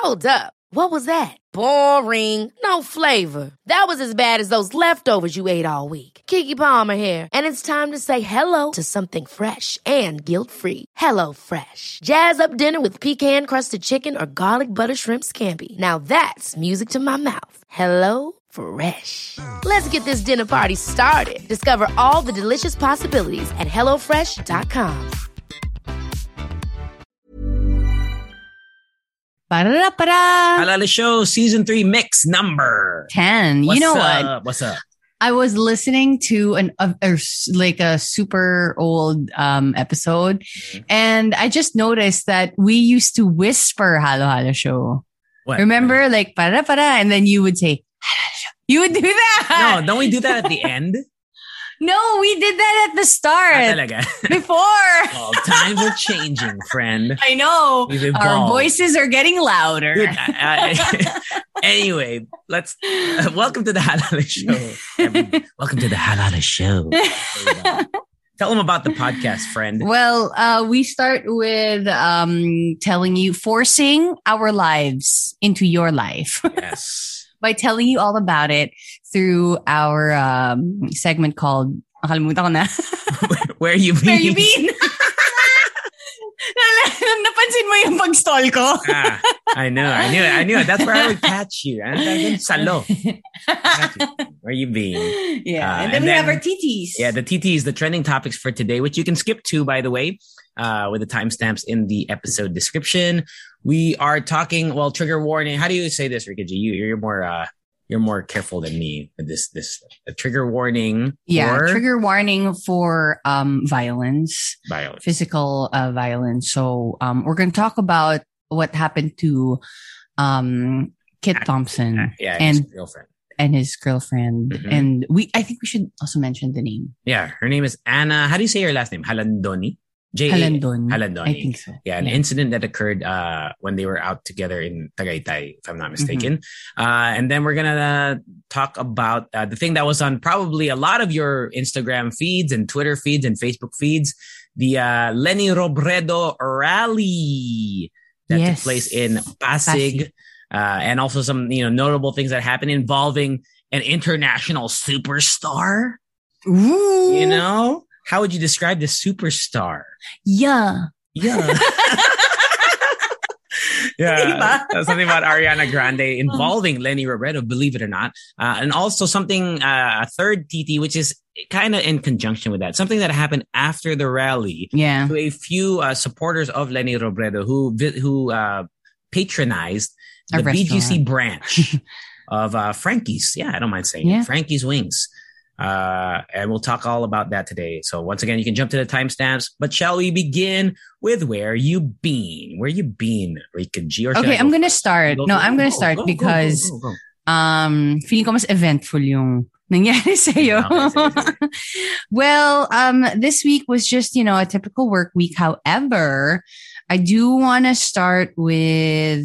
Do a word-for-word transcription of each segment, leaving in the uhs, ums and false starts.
Hold up. What was that? Boring. No flavor. That was as bad as those leftovers you ate all week. Keke Palmer here, and it's time to say hello to something fresh and guilt-free. Hello Fresh. Jazz up dinner with pecan-crusted chicken or garlic butter shrimp scampi. Now that's music to my mouth. Hello Fresh. Let's get this dinner party started. Discover all the delicious possibilities at hello fresh dot com. Para-para-para. Halala Show Season three Mix Number ten. What's you know up? what? What's up? I was listening to an a, a, like a super old um episode, mm-hmm. and I just noticed that we used to whisper "Halo Halo Show." What? Remember, like para para, and then you would say "Halo Halo Show." You would do that. No, don't we do that at the end? No, we did that at the start. Ah, talaga. Before. Well, times are changing, friend. I know. We've Our evolved. voices are getting louder. Dude, I- I- anyway, let's uh, welcome to the Halala Show. Every- welcome to the Halala Show. Tell them about the podcast, friend. Well, uh, we start with um, telling you, forcing our lives into your life. Yes. By telling you all about it through our um, segment called Nakalimutan ko na. Where you been? Where you been? Napansin mo yung pag-stall ko? ah, I know, I knew it, I knew it. That's where I would catch you. And then salo. Where you been? Yeah, Uh, and then and we then- have our T Ts. Yeah, the T Ts, the trending topics for today, which you can skip to, by the way, uh, with the timestamps in the episode description. We are talking, well, trigger warning. How do you say this, Rika G? You, you're more, uh, you're more careful than me with this, this a trigger warning. Yeah, for trigger warning for um, violence, violence. physical uh, violence. So um, we're going to talk about what happened to um, Kit Thompson Uh, yeah, and his girlfriend. and his girlfriend. Mhm. And we, I think we should also mention the name. Yeah, her name is Anna. How do you say her last name? Halandoni? J A Halandoni. Halandoni. I think so. Yeah, an Yeah. incident that occurred uh, when they were out together in Tagaytay, if I'm not Mm-hmm. mistaken. Uh, and then we're going to uh, talk about uh, the thing that was on probably a lot of your Instagram feeds and Twitter feeds and Facebook feeds, the uh, Lenny Robredo rally that Yes. took place in Pasig. Pasig. Uh, and also some, you know, notable things that happened involving an international superstar. Ooh. You know? How would you describe this superstar? Yeah. Yeah. yeah. Diba? Uh, something about Ariana Grande involving Lenny Robredo, believe it or not. Uh, and also something, uh, a third T T, which is kind of in conjunction with that. Something that happened after the rally Yeah. to a few uh, supporters of Lenny Robredo who, vi- who uh, patronized A the B G C restaurant. branch of uh, Frankie's. Yeah, I don't mind saying Yeah. it. Frankie's Wings. Uh, and we'll talk all about that today. So once again, you can jump to the timestamps. But shall we begin with where you been? Where you been, Rika G? Or should Okay, I I'm go gonna first? start. Go, No, go, I'm gonna go, start go, go, because go, go, go. um feeling ko mas eventful yung nangyari sa'yo. Okay, sige, Well, um this week was just, you know, a typical work week. However, I do want to start with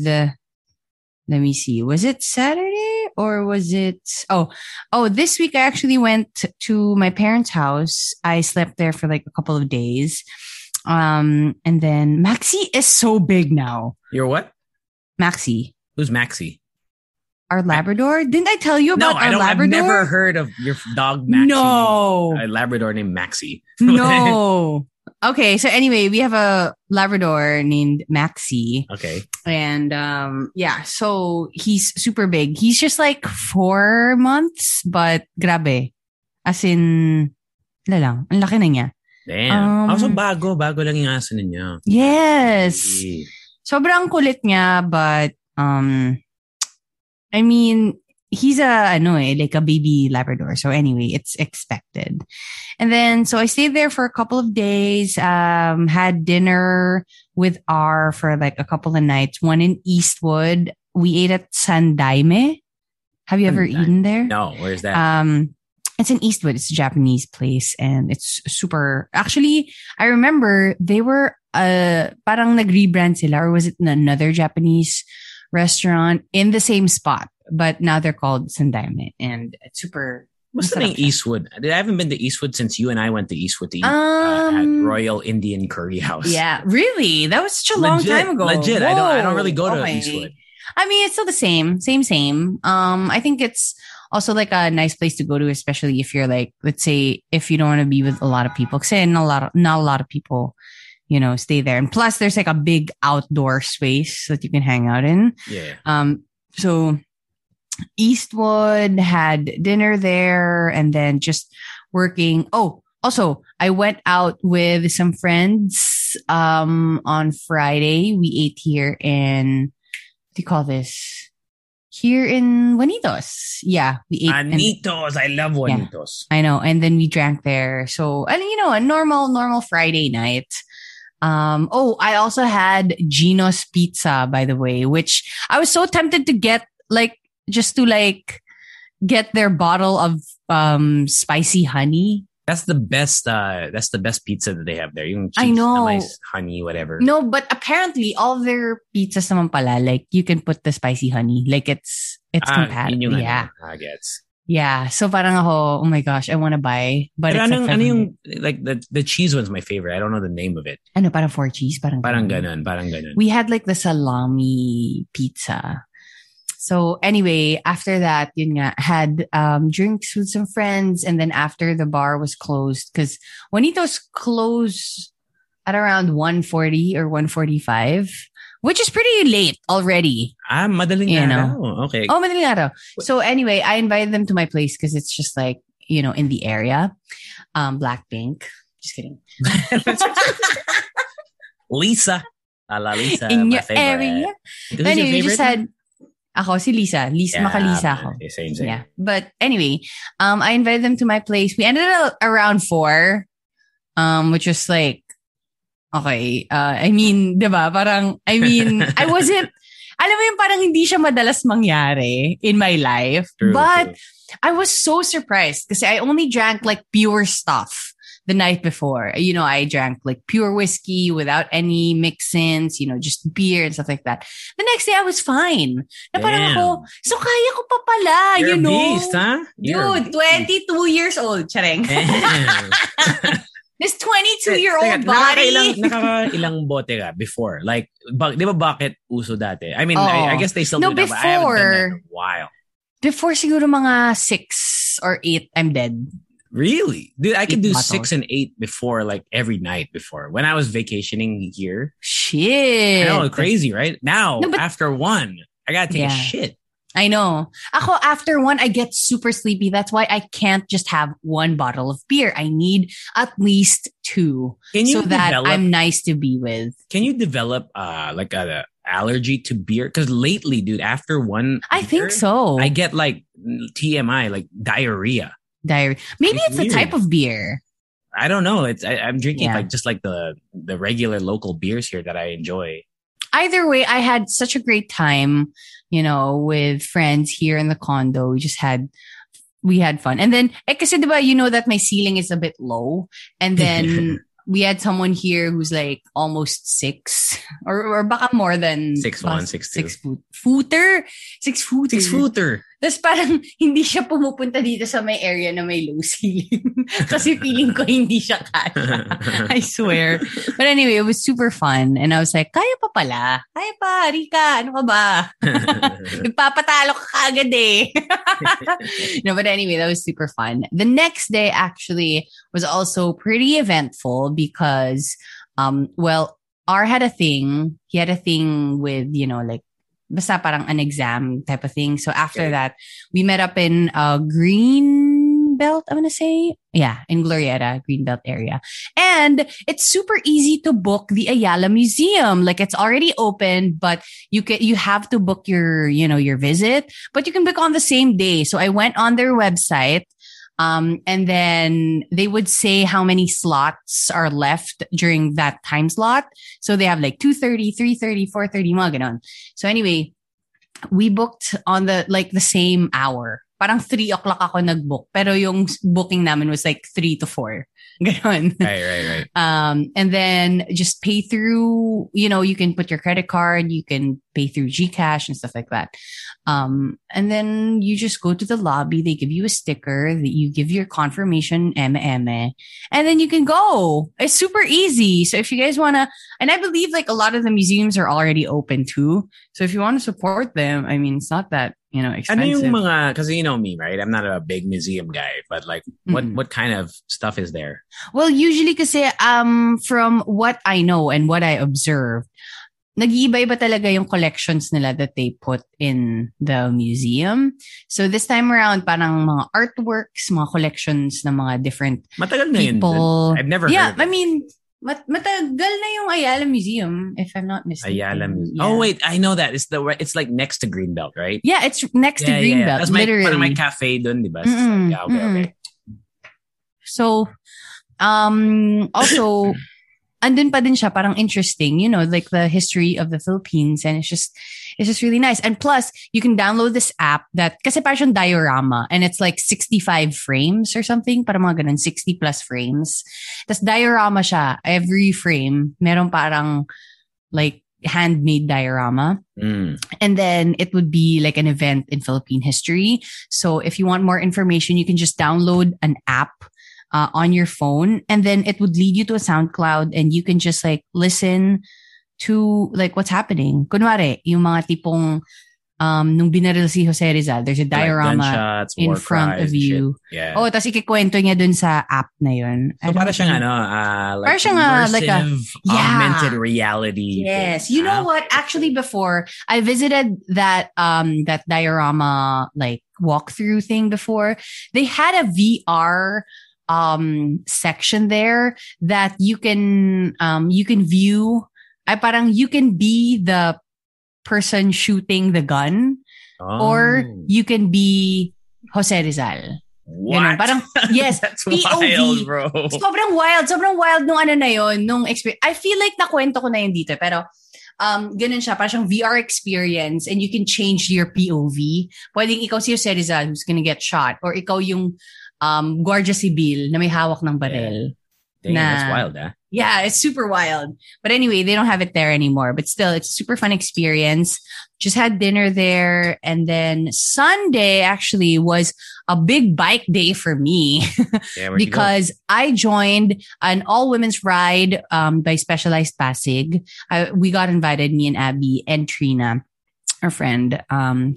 let me see. Was it Saturday or was it Oh, oh, this week I actually went to my parents' house. I slept there for like a couple of days. Um and then Maxi is so big now. You're what? Maxi. Who's Maxie? Our Labrador? Didn't I tell you No, about I our don't. I've Labrador? never heard of your dog Maxie. No. A Labrador named Maxie. No. Okay, so anyway, we have a Labrador named Maxie. Okay. And um yeah, so he's super big. He's just like four months, but grabe. As in, wala lang. Ang laki na niya. Damn. Um, also bago. Bago lang yung aso ninyo. Yes. Eh. Sobrang kulit niya, but um I mean, he's a ano eh, like a baby Labrador. So anyway, it's expected. And then so I stayed there for a couple of days, um, had dinner with R for like a couple of nights, one in Eastwood. We ate at Sandaime. Have you ever Sandaime? eaten there? No, where's that? Um, it's in Eastwood. It's a Japanese place and it's super. Actually, I remember they were uh parang nag-rebrand sila, or was it another Japanese restaurant in the same spot? But now they're called Sandaime and it's super. What's the masarap name? siya. Eastwood. I haven't been to Eastwood since you and I went to Eastwood to eat uh, at Um, Royal Indian Curry House. Yeah, really? That was such a long Legit, time ago. legit. I don't- I don't really go to okay. Eastwood. I mean, it's still the same, same, same. Um, I think it's also like a nice place to go to, especially if you're like, let's say, if you don't want to be with a lot of people. Because not a lot of, not a lot of people, you know, stay there. And plus, there's like a big outdoor space that you can hang out in. Yeah. Um. So Eastwood, had dinner there, and then just working. Oh, also, I went out with some friends um on Friday. We ate here in, what do you call this? Here in Juanitos. Yeah, we ate. Juanitos. I love Juanitos. Yeah, I know. And then we drank there. So, and you know, a normal, normal Friday night. Um, oh, I also had Gino's Pizza, by the way, which I was so tempted to get, like, just to like get their bottle of um spicy honey. That's the best. Uh, that's the best pizza that they have there. Yung cheese, I know, nice honey, whatever. No, but apparently all their pizzas naman pala, like you can put the spicy honey, like it's it's ah, compatible. Yeah, ano, I guess. Yeah, so parang ako, oh my gosh, I want to buy, but Pero it's anong, like ano yung, like the the cheese one's my favorite. I don't know the name of it. Ano, parang four cheese, parang parang ganun, parang ganun. We had like the salami pizza. So anyway, after that, yun nga, had um, drinks with some friends. And then after the bar was closed, because Juanitos closed at around one forty or one forty-five, which is pretty late already. Ah, madaling you araw. know? Okay. Oh, madaling araw. So anyway, I invited them to my place because it's just like, you know, in the area. Um, Blackpink. Just kidding. Lisa. A la Lisa. In my your favorite. area. Is this Anyway, your we just favorite? had... Ako, si Lisa. Lisa, Yeah, maka-Lisa ako. okay, same, same. Yeah. But anyway, um, I invited them to my place. We ended up around four, um, which was like, okay, uh, I mean, diba? Parang, I mean, I wasn't, alam mo yung parang hindi siya madalas mangyari in my life. True, but true. I was so surprised kasi I only drank like pure stuff the night before. You know, I drank like pure whiskey without any mix-ins, you know, just beer and stuff like that. The next day, I was fine. Na parang Damn. ako, so kaya ko pa pala, You're you a know? beast, huh? You're a Dude, twenty-two years old. Chareng. Damn. This twenty-two-year-old body. Nakakailang, nakakailang bote ka before? Like, ba, di ba bakit uso dati? I mean, Oh. I, I guess they still No, do that, but I haven't done that in before. a while. Before siguro mga six or eight, I'm dead. Really? Dude, I could Eight do bottles. six and eight before, like every night before. When I was vacationing here. Shit. I know, crazy, right? Now, No, but- after one, I gotta take Yeah. a shit. I know. Ako, after one, I get super sleepy. That's why I can't just have one bottle of beer. I need at least two. Can you so that develop- I'm nice to be with. Can you develop uh like a, a allergy to beer? Because lately, dude, after one, I beer, think so. I get like T M I, like diarrhea. Diary. Maybe It's it's, the weird. type of beer. I don't know. It's I, I'm drinking Yeah. like just like the the regular local beers here that I enjoy. Either way, I had such a great time, you know, with friends here in the condo. We just had, we had fun. And then, eh, kasi diba, you know that my ceiling is a bit low. And then we had someone here who's like almost six or, or baka more than Six baka one, six two. six foot footer, six footer. Six footer. Tapos parang hindi siya pumupunta dito sa may area na may low ceiling. Kasi feeling ko hindi siya kaya. I swear. But anyway, it was super fun. And I was like, kaya pa pala. Kaya pa, Rika. Ano ka ba? Nagpapatalo ka kagad eh. No, but anyway, that was super fun. The next day actually was also pretty eventful because, um, well, R had a thing. He had a thing with, you know, like, basta parang an exam type of thing. So after Okay. that, we met up in uh, Greenbelt, I want to say. Yeah, in Glorieta, Greenbelt area. And it's super easy to book the Ayala Museum. Like it's already open, but you can, you have to book your, you know, your visit, but you can book on the same day. So I went on their website. Um, and then they would say how many slots are left during that time slot. So they have like two thirty, three thirty, four thirty, mga ganon. So anyway, we booked on the, like the same hour. Parang three o'clock ako nag-book. Pero yung booking namin was like three to four. Ganon. Right, right, right. Um, and then just pay through, you know, you can put your credit card, you can pay through GCash and stuff like that. Um, and then you just go to the lobby. They give you a sticker that you give your confirmation, eme, eme, and then you can go. It's super easy. So if you guys want to, and I believe like a lot of the museums are already open too. So if you want to support them, I mean, it's not that, you know, expensive. Ano yung mga, because you know me, right? I'm not a big museum guy, but like, what Mm-mm. what kind of stuff is there? Well, usually kasi, um, from what I know and what I observed, nag-iiba-iba talaga yung collections nila that they put in the museum. So this time around, parang mga artworks, mga collections ng mga different Matagal na yun. people. I've never yeah, heard of I it. mean, mat- matagal na yung Ayala Museum, if I'm not mistaken. Ayala Museum. Yeah. Oh wait, I know that. It's the it's like next to Greenbelt, right? Yeah, it's next to Greenbelt, That's my, literally. parang may cafe dun, di ba? So, Mm-mm, yeah, okay, mm-mm. okay. So, um, also, andun pa din siya, parang interesting, you know, like the history of the Philippines, and it's just, it's just really nice. And plus, you can download this app that, kasi parang siyang diorama, and it's like sixty-five frames or something, parang mga ganun, sixty plus frames. Tas diorama siya, every frame, meron parang like handmade diorama. Mm. And then it would be like an event in Philippine history. So if you want more information, you can just download an app Uh, on your phone, and then it would lead you to a SoundCloud, and you can just like listen to like what's happening. Kunwari, yung mga tipong um nung binaril si Jose Rizal, there's a diorama like gunshots, in war front cries of and you. shit. Yeah. Oh, tas ikikwento niya dun sa app na yun. So para siyang ano, uh, like Para siyang, uh, like a- immersive, Yeah. augmented reality. Yes. thing. You know Ah, what? Actually, before I visited that, um, that diorama, like walkthrough thing before, they had a V R, um, section there that you can, um, you can view, ay parang you can be the person shooting the gun, oh. or you can be Jose Rizal. What? Ganun. Parang, yes, That's P O V. wild, bro. Sobrang wild. Sobrang wild nung ano na yun, nung experience. I feel like nakwento ko na yun dito, pero um, ganun siya. Parang siyang V R experience, and you can change your P O V. Pwedeng ikaw si Jose Rizal who's gonna get shot, or ikaw yung um, Guardia Civil na may hawak ng baril. Dang, na- that's wild, ah. Yeah, it's super wild. But anyway, they don't have it there anymore. But still, it's a super fun experience. Just had dinner there. And then Sunday actually was a big bike day for me Yeah, where'd you go? because I joined an all women's ride um, by Specialized Pasig. I, we got invited, me and Abby and Trina, our friend. Um,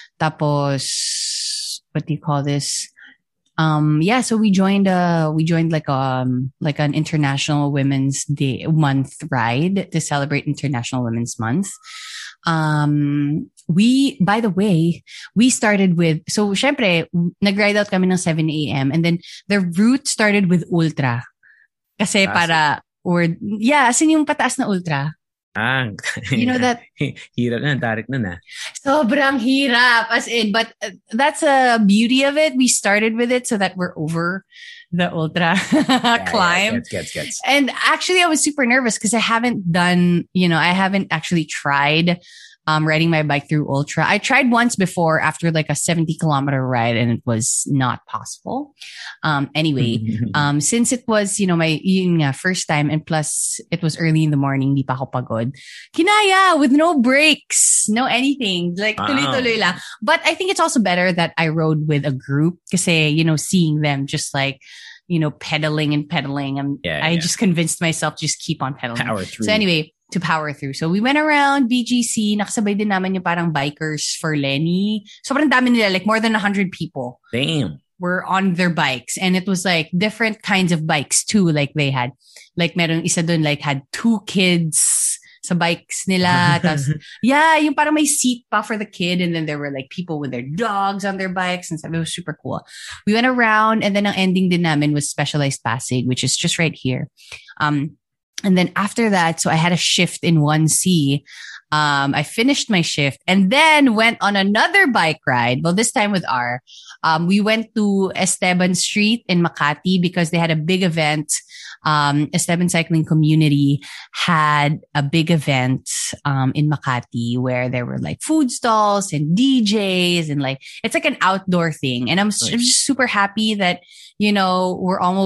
tapos, what do you call this? Um, yeah, so we joined, uh, we joined like, um, like an International Women's Day month ride to celebrate International Women's Month. Um, we, by the way, we started with, so syempre, nag-ride out kami ng seven a.m. and then the route started with ultra. Kasi Taas. para, or, yeah, as in yung pataas na ultra. Ah, You know that, hirap na, tarik na na. sobrang hirap, as in, but uh, that's a beauty of it. We started with it so that we're over the ultra climb. Yeah, gets, gets, gets. And actually, I was super nervous because I haven't done, you know, I haven't actually tried um, riding my bike through ultra. I tried once before after like a seventy kilometer ride, and it was not possible. Um, anyway, um, since it was, you know, my yun nga, first time, and plus it was early in the morning, di pa ako pagod. Kinaya with no breaks, no anything, like Wow. tuloy-tuloy lang. But I think it's also better that I rode with a group kasi, you know, seeing them just like, you know, pedaling and pedaling. And Yeah, I yeah. just convinced myself to just keep on pedaling. Power through. So anyway, to power through. So we went around B G C. Nakasabay din naman yung parang bikers for Lenny. Sobrang dami nila, like more than one hundred people Damn. were on their bikes. And it was like different kinds of bikes too. Like they had, like meron isa dun like had two kids sa bikes nila. Tas, yeah, yung parang may seat pa for the kid. And then there were like people with their dogs on their bikes and stuff. It was super cool. We went around, and then ang ending din namin was Specialized Pasig, which is just right here. Um, And then after that, so I had a shift in one C. Um, I finished my shift and then went on another bike ride. Well, this time with R. Um, we went to Esteban Street in Makati because they had a big event. Um, Esteban Cycling Community had a big event, um, in Makati where there were like food stalls and D Js and like, it's like an outdoor thing. And I'm, s- I'm just super happy that, you know, we're almost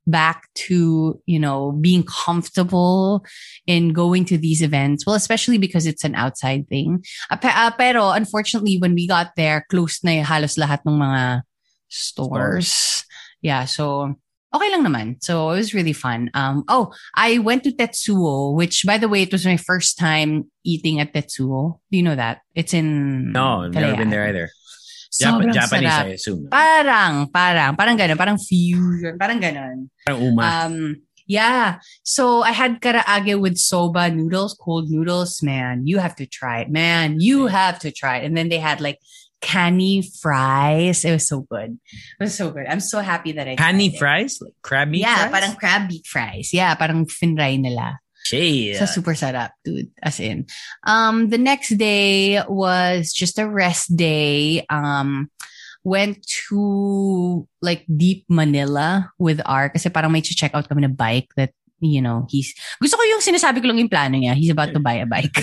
back to, you know, being comfortable in going to these events. Well, especially because it's an outside thing. Uh, pe- uh, pero unfortunately, when we got there, closed na yung halos lahat ng mga stores. stores. Yeah, so okay lang naman. So it was really fun. Um, oh, I went to Tetsuo, which, by the way, it was my first time eating at Tetsuo. Do you know that? It's in No, I've never been there either. Sobrang Japanese, sarap. I assume. Parang, parang, parang gano'n. Parang fusion. Parang gano'n. Parang uma. Um, yeah. So I had karaage with soba noodles, cold noodles. Man, you have to try it. Man, you have to try it. And then they had like canny fries. It was so good. It was so good. I'm so happy that I Canny tried fries? Like crab meat yeah, fries? parang crab meat fries. Yeah, parang finray nila. Shit. So super sarap, dude. As in. Um, the next day was just a rest day. Um, went to like deep Manila with R kasi parang may check out kami na bike that, you know, he's, gusto ko yung sinasabi ko lang yung plano niya. He's about to buy a bike.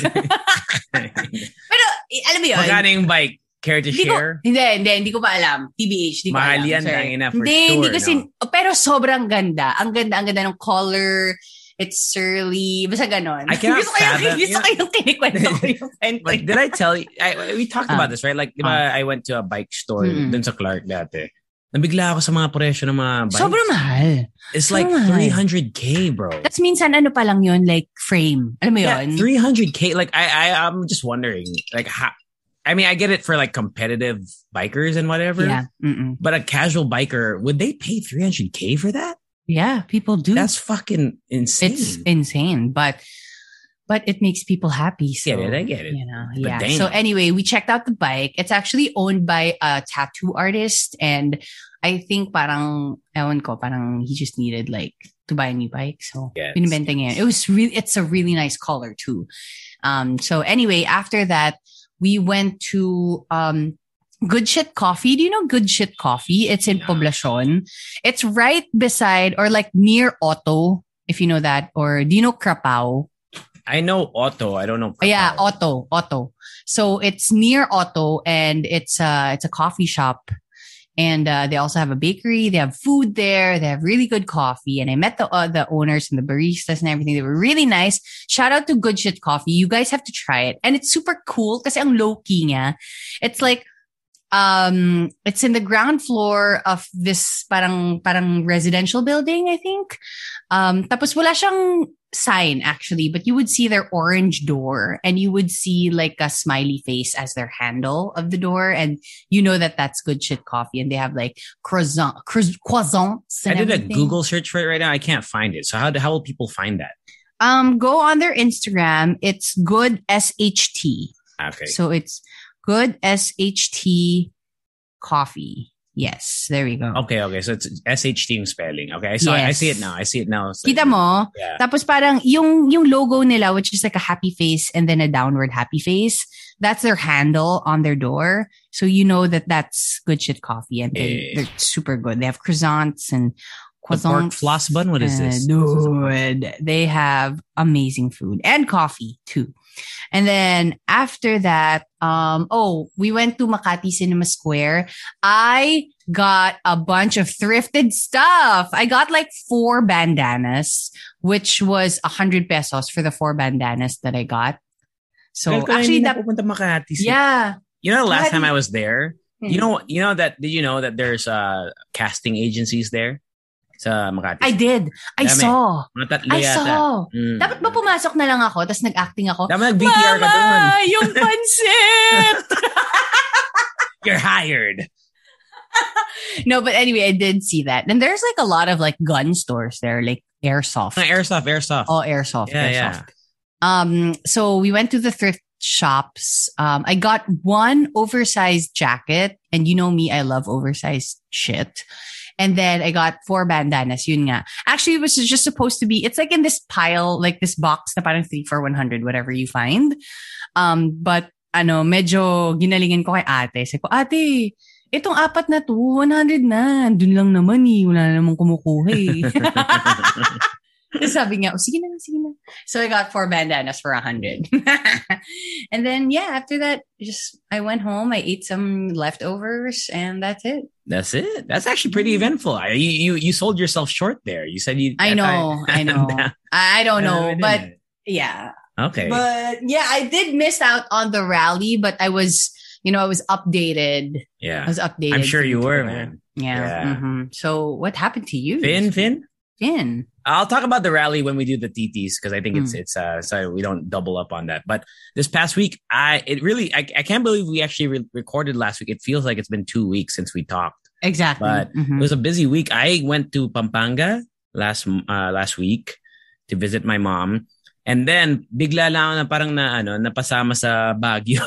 Pero, alam mo yun. Magkano yung bike? Care to Hindi share? Ko, hindi, hindi, hindi ko pa alam. T B H, hindi ko Mahal alam. yan, Sorry. tangina, for hindi, sure. Hindi kasi, No? pero sobrang ganda. Ang ganda, ang ganda ng color. It's surly. Basta ganon. I cannot gusto ko yung, fathom. gusto ko yung kinikwento ko yung kwento. Like, did I tell you? I, we talked Um, about this, right? Like, di ba, I went to a bike store Mm-mm. dun sa Clark dati. Nabigla ako sa mga presyo ng mga bikes. Sobrang mahal. It's like Sobrang mahal. three hundred K, bro. That's minsan ano pa lang yun, like frame. Alam mo Yeah, yun? three hundred K. Like, I, I, I'm just wondering, like, how, I mean, I get it for like competitive bikers and whatever. Yeah. Mm-mm. But a casual biker, would they pay three hundred K for that? Yeah, people do. That's fucking insane. It's insane, but but it makes people happy. So, Get it, I get it. You know, But yeah. damn. So anyway, we checked out the bike. It's actually owned by a tattoo artist, and I think parang ewan ko, parang he just needed like to buy a new bike. So Yes. binibenta niya. It was really, it's a really nice color too. Um. So anyway, after that, we went to um. Good Shit Coffee. Do you know Good Shit Coffee? It's in No. Poblacion. It's right beside or like near Otto, if you know that. Or do you know Krapao? I know Otto. I don't know. Oh, yeah, Krakow. Otto, Otto. So it's near Otto, and it's uh it's a coffee shop, and uh, they also have a bakery. They have food there. They have really good coffee, and I met the uh, the owners and the baristas and everything. They were really nice. Shout out to Good Shit Coffee. You guys have to try it, and it's super cool kasi ang low key niya. It's like um it's in the ground floor of this parang parang residential building, I think. Um tapos wala siyang sign actually, but you would see their orange door and you would see like a smiley face as their handle of the door, and you know that that's Good Shit Coffee, and they have like croissant cro- croissants and I did a everything. Google search for it right now. I can't find it. So how do, how will people find that? Um go on their Instagram. It's good S H T. Okay. So it's Good S H T Coffee. Yes, there we go. Okay, okay. So it's S H T spelling. Okay, I saw. I Yes. see it now. I see it now. So, Kita mo? Yeah. Tapos parang yung yung logo nila, which is like a happy face and then a downward happy face, that's their handle on their door. So you know that that's Good Shit Coffee, and they, Eh. they're super good. They have croissants and The pork croissants. floss bun. What is this? Uh, dude, they have amazing food and coffee too. And then after that, um, oh, we went to Makati Cinema Square. I got a bunch of thrifted stuff. I got like four bandanas, which was a hundred pesos for the four bandanas that I got. So Kaya ko actually, hindi that, na pupunta Makati. yeah. You know, the last Makati- time I was there, you know, you know that. Did you know that there's uh casting agencies there? Sa Makati. I did. I Dami. saw. Mga tatlo I yata. saw. Mm. Dapat ba pumasok na lang ako, tapos nag-acting ako? Dapat nag-V T R ka doon. Mama, yung pansit! You're hired. No, but anyway, I did see that. And there's like a lot of like gun stores there, like airsoft. Mga airsoft, airsoft. Oh, airsoft, Yeah, airsoft. Um, so we went to the thrift shops. Um, I got one oversized jacket, and you know me, I love oversized shit. And then I got four bandanas. Yun nga. Actually, it was just supposed to be, it's like in this pile, like this box na parang three for one hundred, whatever you find. Um, but ano, medyo ginalingin ko kay ate. Sabi ko, ate, itong apat na to, one hundred na. Dun lang naman eh. Wala na namang kumukuha eh. Sabi niya, oh, sige na, sige na. So I got four bandanas for a hundred. And then, yeah, after that, just I went home, I ate some leftovers, and that's it. That's it. That's actually pretty eventful. I, you, you you sold yourself short there. You said you. I know, I, I know. I don't know, but yeah. Okay. But yeah, I did miss out on the rally, but I was, you know, I was updated. Yeah. I was updated. I'm sure you were, man. Yeah. Yeah. Mm-hmm. So what happened to you? Finn, Finn? Finn. I'll talk about the rally when we do the T Ts because I think it's Mm. it's uh so we don't double up on that. But this past week, I it really I, I can't believe we actually re- recorded last week. It feels like it's been two weeks since we talked. Exactly. But Mhm. it was a busy week. I went to Pampanga last uh last week to visit my mom. And then bigla lang ako na parang na ano napasama sa Baguio.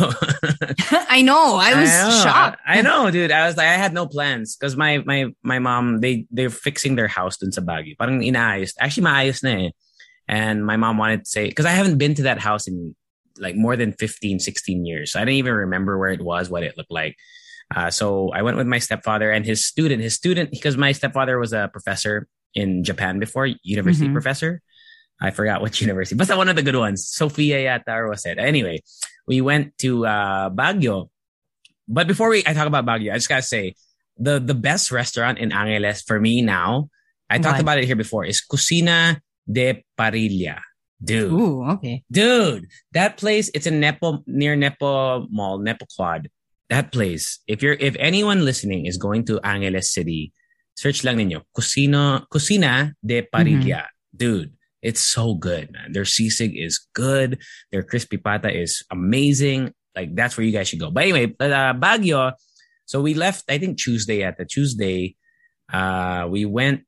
I know. I was I know, shocked. I, I know, dude. I was like, I had no plans because my my my mom they they're fixing their house dun sa Baguio. Parang inaayos. Actually, maayos na eh. And my mom wanted to say because I haven't been to that house in like more than fifteen, sixteen years. So I didn't even remember where it was, what it looked like. Uh, so I went with my stepfather and his student. His student because my stepfather was a professor in Japan before, university Mhm. professor. I forgot which university, but one of the good ones. Sophia yata or was it? Anyway, we went to uh, Baguio. But before we I talk about Baguio, I just gotta say the the best restaurant in Angeles for me now. I talked What? about it here before. Is Cocina de Parilla, dude. Ooh, okay. Dude, that place. It's in Nepo near Nepo Mall, Nepo Quad. That place. If you're if anyone listening is going to Angeles City, search lang ninyo Cocina Cocina de Parilla, dude. It's so good, man. Their sisig is good. Their crispy pata is amazing. Like, that's where you guys should go. But anyway, uh, Baguio. So we left, I think, Tuesday. At the Tuesday, uh, we went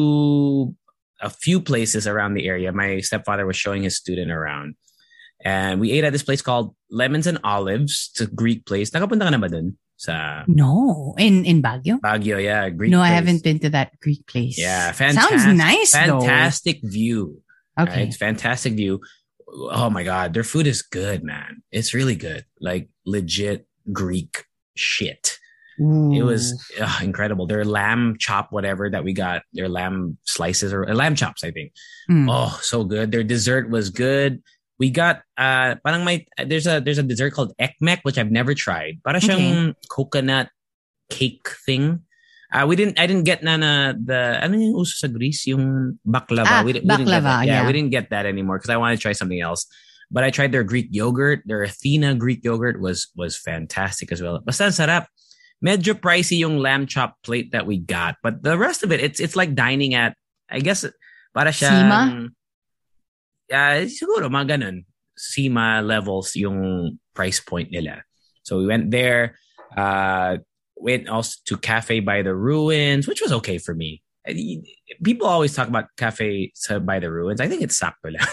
to a few places around the area. My stepfather was showing his student around. And we ate at this place called Lemons and Olives. It's a Greek place. Nakapunta ka na ba dun? Sa No, in in Baguio. Baguio, yeah. Greek No, place. I haven't been to that Greek place. Yeah, fantastic. Sounds nice, Fantastic view. though. Okay. Right? Fantastic view. Oh my God. Their food is good, man. It's really good. Like legit Greek shit. It was ugh, incredible. Their lamb chop, whatever that we got, their lamb slices or uh, lamb chops, I think. Mm. Oh, so good. Their dessert was good. We got, uh, parang may, there's a, there's a dessert called ekmek, which I've never tried. Para siyang coconut cake thing. Uh, we didn't. I didn't get na, na the. Ano yung uso sa Greece? Yung baklava. Ah, we, didn't, we didn't get baklava, that. Yeah, yeah. we didn't get that anymore because I wanted to try something else. But I tried their Greek yogurt. Their Athena Greek yogurt was was fantastic as well. Basta sarap. Medyo pricey yung lamb chop plate that we got, but the rest of it, it's it's like dining at. I guess para siyang. Yeah, siguro mga ganun. Sima levels yung price point nila. So we went there. Uh, went also to Cafe by the Ruins, which was okay for me. People always talk about Cafe by the Ruins. I think it's sakto lang.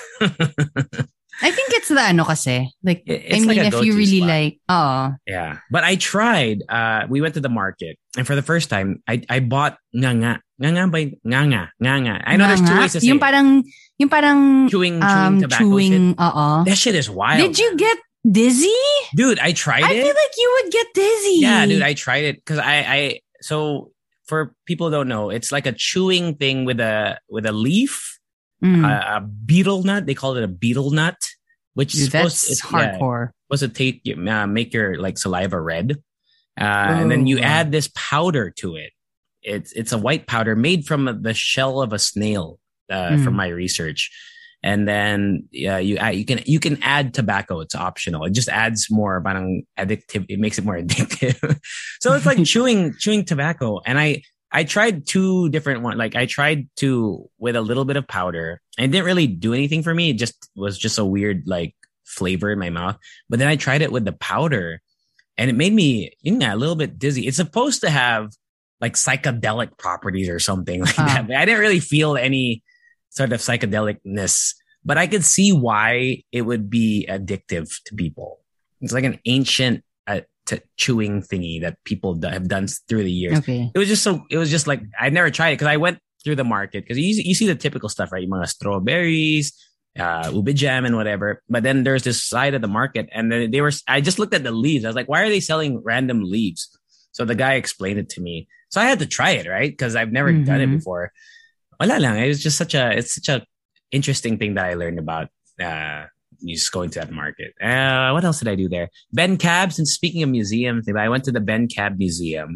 I think it's the ano kasi. Like, It's I mean, like a if you go-to really spot. like, oh, Yeah. But I tried, uh, we went to the market and for the first time, I I bought nganga. Nganga ba yun? Nganga. Nganga. I know there's two ways to say yung it. parang, yung parang, Chewing, chewing um, tobacco chewing, shit. uh-uh. That shit is wild. Did you man. get dizzy? Dude, I tried I it. feel like you would get dizzy. Yeah, dude, I tried it because I, I, so for people who don't know, it's like a chewing thing with a, with a leaf, Mm. a, a beetle nut. They call it a beetle nut, which is Dude, supposed, that's it's, yeah, hardcore. supposed to take, uh, make your like saliva red. Uh, and then you Oh. add this powder to it. It's, it's a white powder made from the shell of a snail, uh, Mm. from my research. And then yeah, you add, you can you can add tobacco. It's optional. It just adds more parang addictive. It makes it more addictive. So it's like chewing chewing tobacco. And I I tried two different ones. Like I tried to with a little bit of powder, and it didn't really do anything for me. It just was just a weird like flavor in my mouth. But then I tried it with the powder, and it made me you know, a little bit dizzy. It's supposed to have like psychedelic properties or something like Ah. that. But I didn't really feel any sort of psychedelicness, but I could see why it would be addictive to people. It's like an ancient uh, t- chewing thingy that people d- have done through the years. Okay. It was just so, it was just like, I never tried it because I went through the market because you, you see the typical stuff, right? Yung mga strawberries, uh, ube jam and whatever. But then there's this side of the market and then they were, I just looked at the leaves. I was like, why are they selling random leaves? So the guy explained it to me. So I had to try it, right? Because I've never done it Mhm. before. Wala lang. It was just such a, it's such a interesting thing that I learned about uh, just going to that market. Uh, what else did I do there? Ben Cabs. And speaking of museums, I went to the Ben Cab Museum,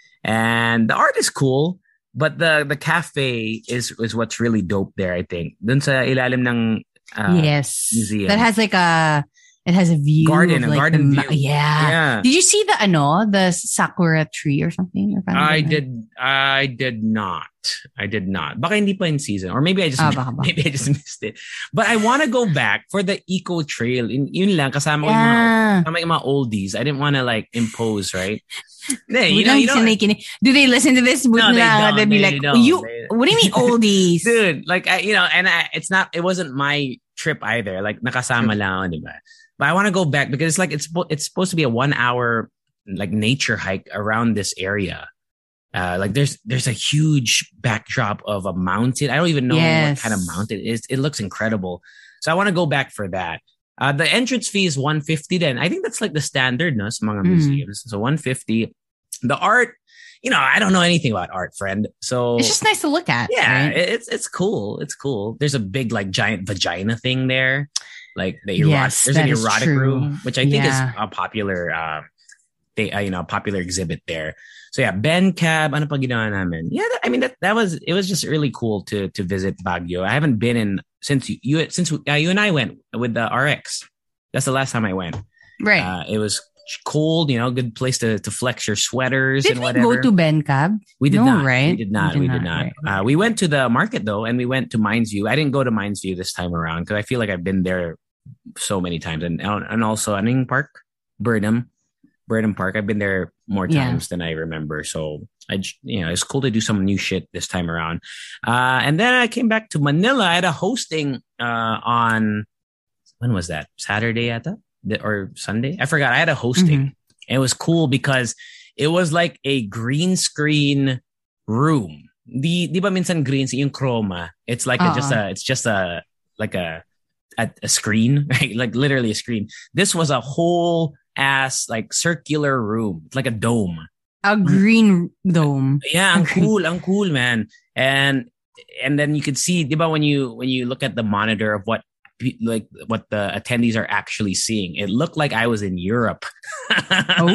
and the art is cool, but the the cafe is is what's really dope there. I think dun sa ilalim ng uh, yes museum that has like a it has a view garden, of a like garden the, view. Yeah. Yeah. Did you see the ano the sakura tree or something? Or I did. I did not. I did not. Baka hindi pa in season, or maybe I just Ah, baka ba. maybe I just missed it. But I want to go back for the eco trail. In yun lang kasama ko yung Yeah. mga, kasama yung mga oldies. I didn't want to like impose, right? Hey, We you know, don't you know, siniki- Do they listen to this? No, they don't. They'd be They like, don't. you. They- What do you mean oldies? dude. Like I, you know, and I, it's not. It wasn't my trip either. Like nakasama lang ako, diba? But I want to go back because it's like it's it's supposed to be a one hour like nature hike around this area. Uh, like there's there's a huge backdrop of a mountain. I don't even know Yes. what kind of mountain it is. It looks incredible. So I want to go back for that. Uh, the entrance fee is one hundred fifty then. I think that's like the standard, no, sa mga Mhm. museums. So one hundred fifty. The art, you know, I don't know anything about art, friend. So It's just nice to look at. yeah, right? it- it's it's cool. It's cool. There's a big like giant vagina thing there. Like the erotic, Yes, there's that an is erotic true. room, which I think is Yeah. a popular, uh, they, uh, you know, popular exhibit there. So yeah, Ben Cab, ano pa ginawa namin? Yeah, that, I mean that that was it was just really cool to to visit Baguio. I haven't been in since you, you since uh, you and I went with the R X. That's the last time I went. Right. Uh, it was cold, you know, good place to to flex your sweaters Did and we whatever. go to Ben Cab? We did No, not. right? We did not. We did, not. right. Uh, we went to the market though, and we went to Mines View. I didn't go to Mines View this time around because I feel like I've been there so many times, and and also Aning Park, Burnham, Burnham Park. I've been there more Yeah. times than I remember. So I, j- you know, it's cool to do some new shit this time around. Uh, and then I came back to Manila. I had a hosting uh, on when was that? Saturday at that or Sunday? I forgot. I had a hosting. Mhm. It was cool because it was like a green screen room. Di, di ba minsan green screen, yung chroma. It's like a, Uh-uh. just a, it's just a, like a, a, a screen, right? Like literally a screen. This was a whole ass, like circular room. It's like a dome. A green dome. Yeah, ang Okay. cool, ang cool, man. And, and then you could see, di ba when you, when you look at the monitor of what, pe- like what the attendees are actually seeing, it looked like I was in Europe. Oh.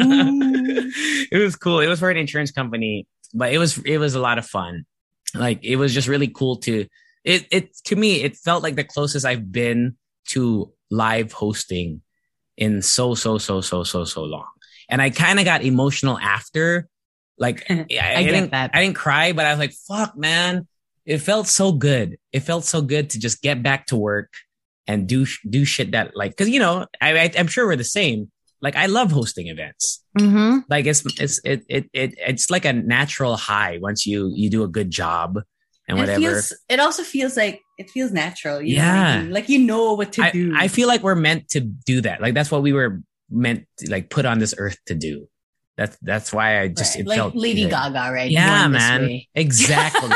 It was cool. It was for an insurance company, but it was it was a lot of fun. Like it was just really cool to it. It to me, it felt like the closest I've been to live hosting in so so so so so so long. And I kind of got emotional after. Like I, I get didn't, that. I didn't cry, but I was like, "Fuck, man!" It felt so good. It felt so good to just get back to work and do do shit that like because you know I, I I'm sure we're the same. Like I love hosting events. Mm-hmm. Like it's it's it it, it it's like a natural high once you you do a good job and It whatever. feels. It also feels like it feels natural. You Yeah. know what I mean? Like you know what to I, do. I feel like we're meant to do that. Like that's what we were meant to, like put on this earth to do. That's that's why I just Right. it like felt Lady yeah. Gaga, right? Yeah, Born This man. Way. Exactly.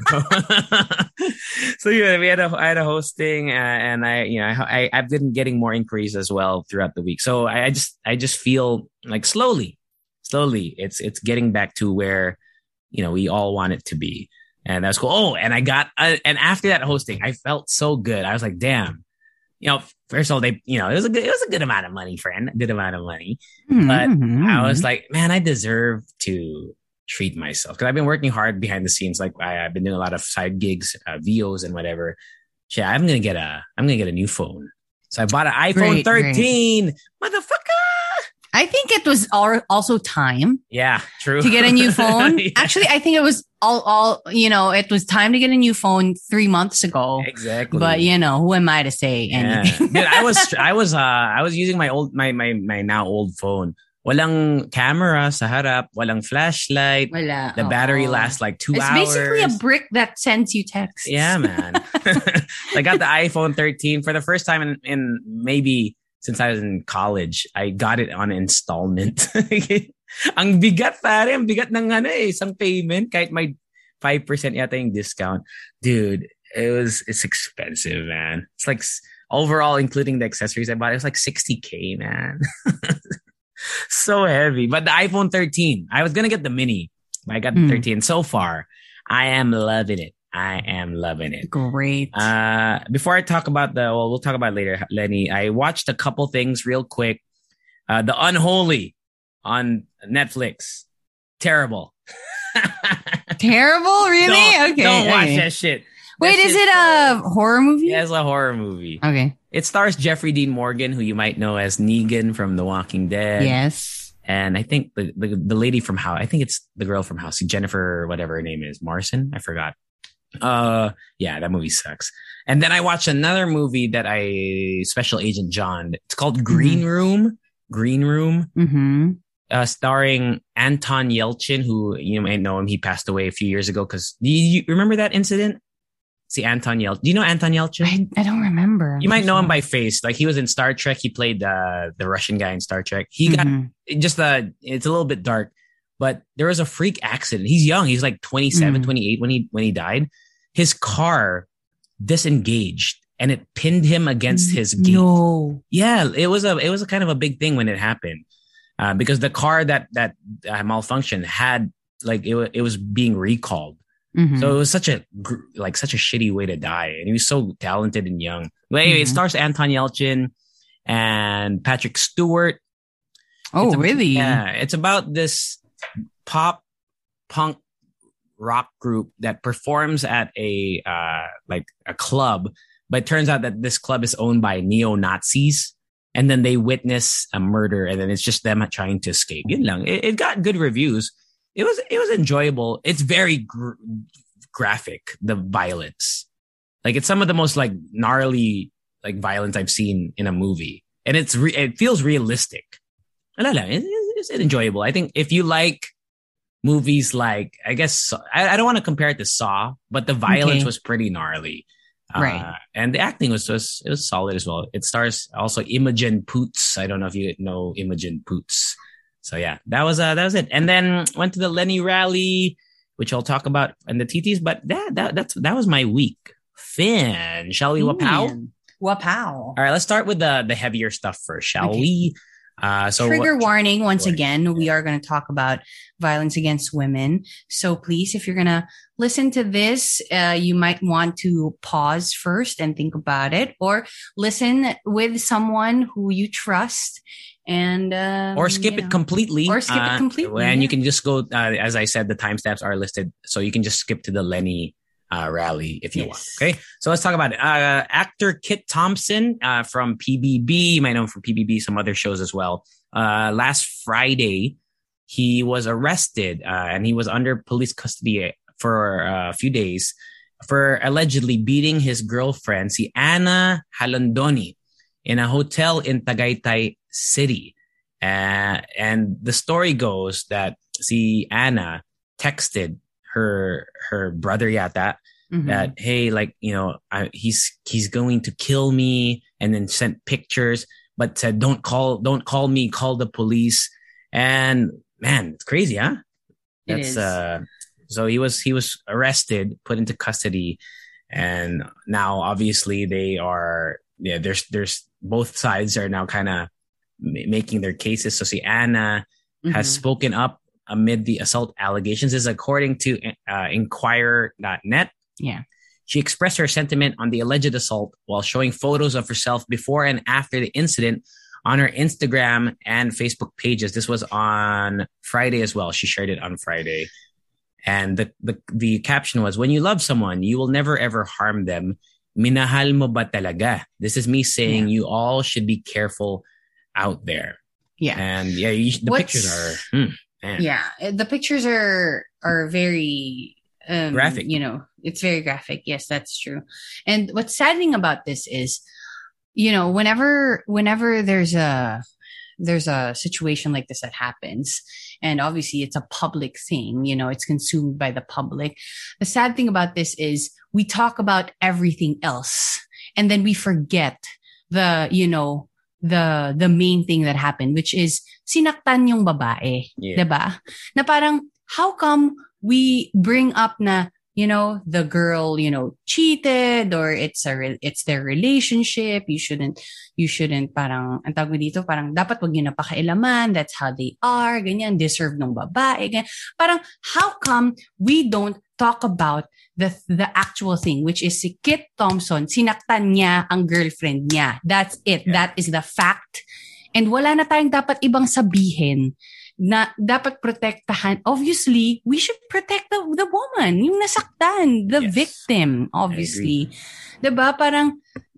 So yeah, we had a I had a hosting, uh, and I you know I, I I've been getting more inquiries as well throughout the week. So I, I just I just feel like slowly, slowly it's it's getting back to where you know we all want it to be, and that's cool. Oh, and I got uh, and after that hosting, I felt so good. I was like, damn, you know, first of all, they you know it was a good it was a good amount of money, friend, a good amount of money. But Mm-hmm. I was like, man, I deserve to treat myself because I've been working hard behind the scenes. Like I, I've been doing a lot of side gigs, uh, V Os and whatever. Yeah, I'm gonna get a, I'm gonna get a new phone. So I bought an iPhone Great, great. thirteen, motherfucker. I think it was al- also time Yeah, true. to get a new phone. Yeah, Actually, I think it was all, all, you know, it was time to get a new phone three months ago. exactly. But you know, who am I to say yeah. anything? Dude, I was, I was, uh, I was using my old, my, my, my now old phone. Walang camera sa harap, walang flashlight. Wala. The battery Oo. lasts like two It's hours. basically a brick that sends you texts. Yeah, man. I got the iPhone thirteen for the first time in, in maybe since I was in college. I got it on installment. Ang bigat, pare. Ang bigat ng ano eh, isang payment. Kahit may five percent yata yung discount. Dude, it was, it's expensive, man. It's like s- overall, including the accessories I bought, it was like sixty K, man. So heavy. But the iPhone thirteen, I was going to get the mini, but I got the Mm. thirteen. So far, I am loving it. I am loving it. Great. Uh, before I talk about the, well, we'll talk about it later, Lenny. I watched a couple things real quick. Uh, the Unholy on Netflix. Terrible. Terrible? Really? Don't, okay. Don't watch okay. that shit. Wait, That is shit- it a horror movie? Yeah, it's a horror movie. Okay. It stars Jeffrey Dean Morgan, who you might know as Negan from The Walking Dead. Yes. And I think the, the, the lady from House, I think it's the girl from House, Jennifer, whatever her name is, Morrison. I forgot. Uh, yeah, that movie sucks. And then I watched another movie that I, Special Agent John. It's called Green Mm-hmm. Room. Green Room. Mm-hmm. Uh, starring Anton Yelchin, who you might know him. He passed away a few years ago. Because do you, you remember that incident? See, Anton Yelchin. Do you know Anton Yelchin? I, I don't remember. You might know him by face. Like he was in Star Trek. He played uh, the Russian guy in Star Trek. He got Mhm. it just uh, it's a little bit dark, but there was a freak accident. He's young. He's like twenty-seven, Mm. twenty-eight when he when he died. His car disengaged and it pinned him against his gate. No. Yeah, it was a it was a kind of a big thing when it happened. Uh, because the car that that uh, malfunctioned had like it, wa- it was being recalled. Mhm. So it was such a gr- like such a shitty way to die, and he was so talented and young. But anyway, it Mhm. stars Anton Yelchin and Patrick Stewart. oh, It's a- really? Yeah, it's about this pop punk rock group that performs at a uh like a club, but it turns out that this club is owned by neo Nazis, and then they witness a murder, and then it's just them trying to escape. Yun lang. It, it got good reviews. It was it was enjoyable. It's very gr- graphic, the violence. Like it's some of the most like gnarly like violence I've seen in a movie, and it's re- it feels realistic. I don't know. It, it's enjoyable. I think if you like movies like, I guess I, I don't want to compare it to Saw, but the violence Okay. was pretty gnarly. Right. Uh, and the acting was, was it was solid as well. It stars also Imogen Poots. I don't know if you know Imogen Poots. So yeah, that was uh, that was it. And then went to the Lenny rally, which I'll talk about in the T Ts. But that that that's that was my week. Finn, shall we wapow? Man. Wapow. All right, let's start with the the heavier stuff first, shall Okay. we? Uh, so Trigger warning once Warning. again, we are going to talk about violence against women. So please, if you're going to listen to this, uh, you might want to pause first and think about it, or listen with someone who you trust, and um, or skip you it know. completely. Or skip it completely, And you yeah. can just go, uh, as I said, the timestamps are listed. So you can just skip to the Lenny uh, rally if you Yes. want. Okay. So let's talk about it. Uh, actor Kit Thompson uh, from P B B. You might know him from P B B, some other shows as well. Uh, last Friday, he was arrested uh, and he was under police custody for uh, a few days for allegedly beating his girlfriend, si Anna Halandoni, in a hotel in Tagaytay City. Uh, and the story goes that si Anna texted her her brother yata Mhm. that, hey, like, you know, I, he's he's going to kill me, and then sent pictures, but said, don't call don't call me, call the police. And man, it's crazy, huh? It That's is. uh so he was he was arrested, put into custody, and now obviously they are yeah, there's there's both sides are now kind of m- making their cases. So si Anna has Mhm. spoken up amid the assault allegations. This is according to uh, Inquirer dot net. Yeah. She expressed her sentiment on the alleged assault while showing photos of herself before and after the incident on her Instagram and Facebook pages. This was on Friday as well. She shared it on Friday. And the, the, the caption was, when you love someone, you will never ever harm them. Minahal mo ba talaga? This is me saying you all should be careful out there. Yeah. And yeah, you, the What's- pictures are, hmm, man. Yeah, uh, the pictures are are very um, Graphic. You know, it's very graphic. Yes, that's true. And what's saddening about this is, you know, whenever whenever there's a there's a situation like this that happens, and obviously it's a public thing, you know, it's consumed by the public. The sad thing about this is we talk about everything else, and then we forget the, you know, the the main thing that happened, which is sinaktan yung babae. Yeah. Diba? Na parang, how come we bring up na you know, the girl, you know, cheated or it's a re- it's their relationship. You shouldn't you shouldn't parang ang tawag mo dito parang dapat wag niyo na pakialaman. That's how they are. Ganyan deserve ng babae. Ganyan. Parang how come we don't talk about the the actual thing, which is si Kit Thompson, sinaktan niya ang girlfriend niya. That's it. Yeah. That is the fact. And wala na tayong dapat ibang sabihin na dapat protektahan. Obviously, we should protect the, the woman, yung nasaktan, the Yes. victim, obviously. Diba? Parang,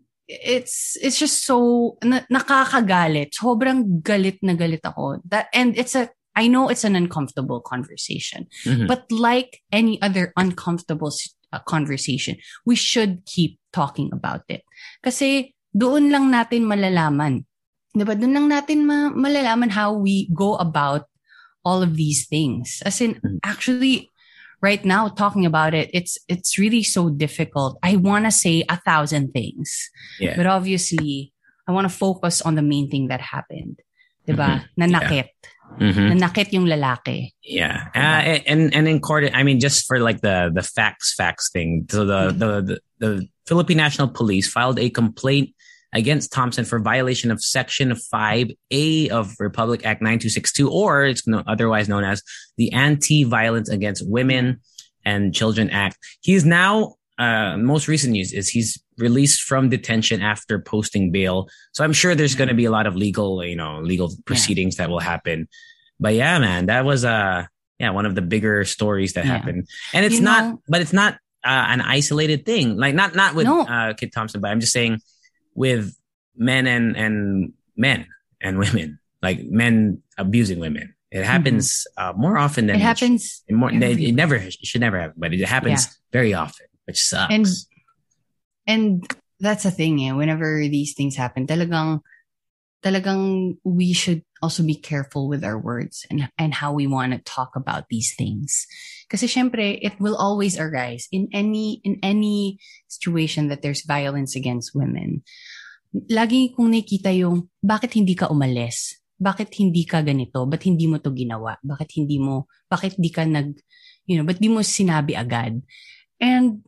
it's it's just so na, nakakagalit. Sobrang galit na galit ako. That, and it's a, I know it's an uncomfortable conversation. Mhm. But like any other uncomfortable uh, conversation, we should keep talking about it. Kasi doon lang natin malalaman. Diba? Doon lang natin ma- malalaman how we go about all of these things. As in, Mhm. actually, right now, talking about it, it's it's really so difficult. I want to say a thousand things. Yeah. But obviously, I want to focus on the main thing that happened. Diba? Nanakit. Mhm. Nanakit yung lalaki. Yeah, uh, and and in court, I mean, just for like the the facts facts thing. So the the the, the Philippine National Police filed a complaint against Thompson for violation of Section five A of Republic Act nine two six two, or it's no, otherwise known as the Anti-Violence Against Women and Children Act. He's now uh, most recent news is he's released from detention after posting bail. So I'm sure there's going to be a lot of legal, you know, legal proceedings that will happen. But yeah, man, that was uh yeah one of the bigger stories that Yeah. happened, and it's You not, know- but it's not uh, an isolated thing. Like not not with No. uh, Kit Thompson, but I'm just saying with men and and men and women, like men abusing women. It happens uh, more often than It happens. It, more, it, every- it never it should never happen, but it happens very often, which sucks. And and that's the thing, eh. Whenever these things happen, talagang talagang we should also be careful with our words and and how we want to talk about these things. Kasi syempre, it will always arise in any in any situation that there's violence against women. Lagi kong nakita yung, bakit hindi ka umalis? Bakit hindi ka ganito? Ba't hindi mo to ginawa? Bakit hindi mo, bakit di ka nag, you know, ba't di mo sinabi agad? And,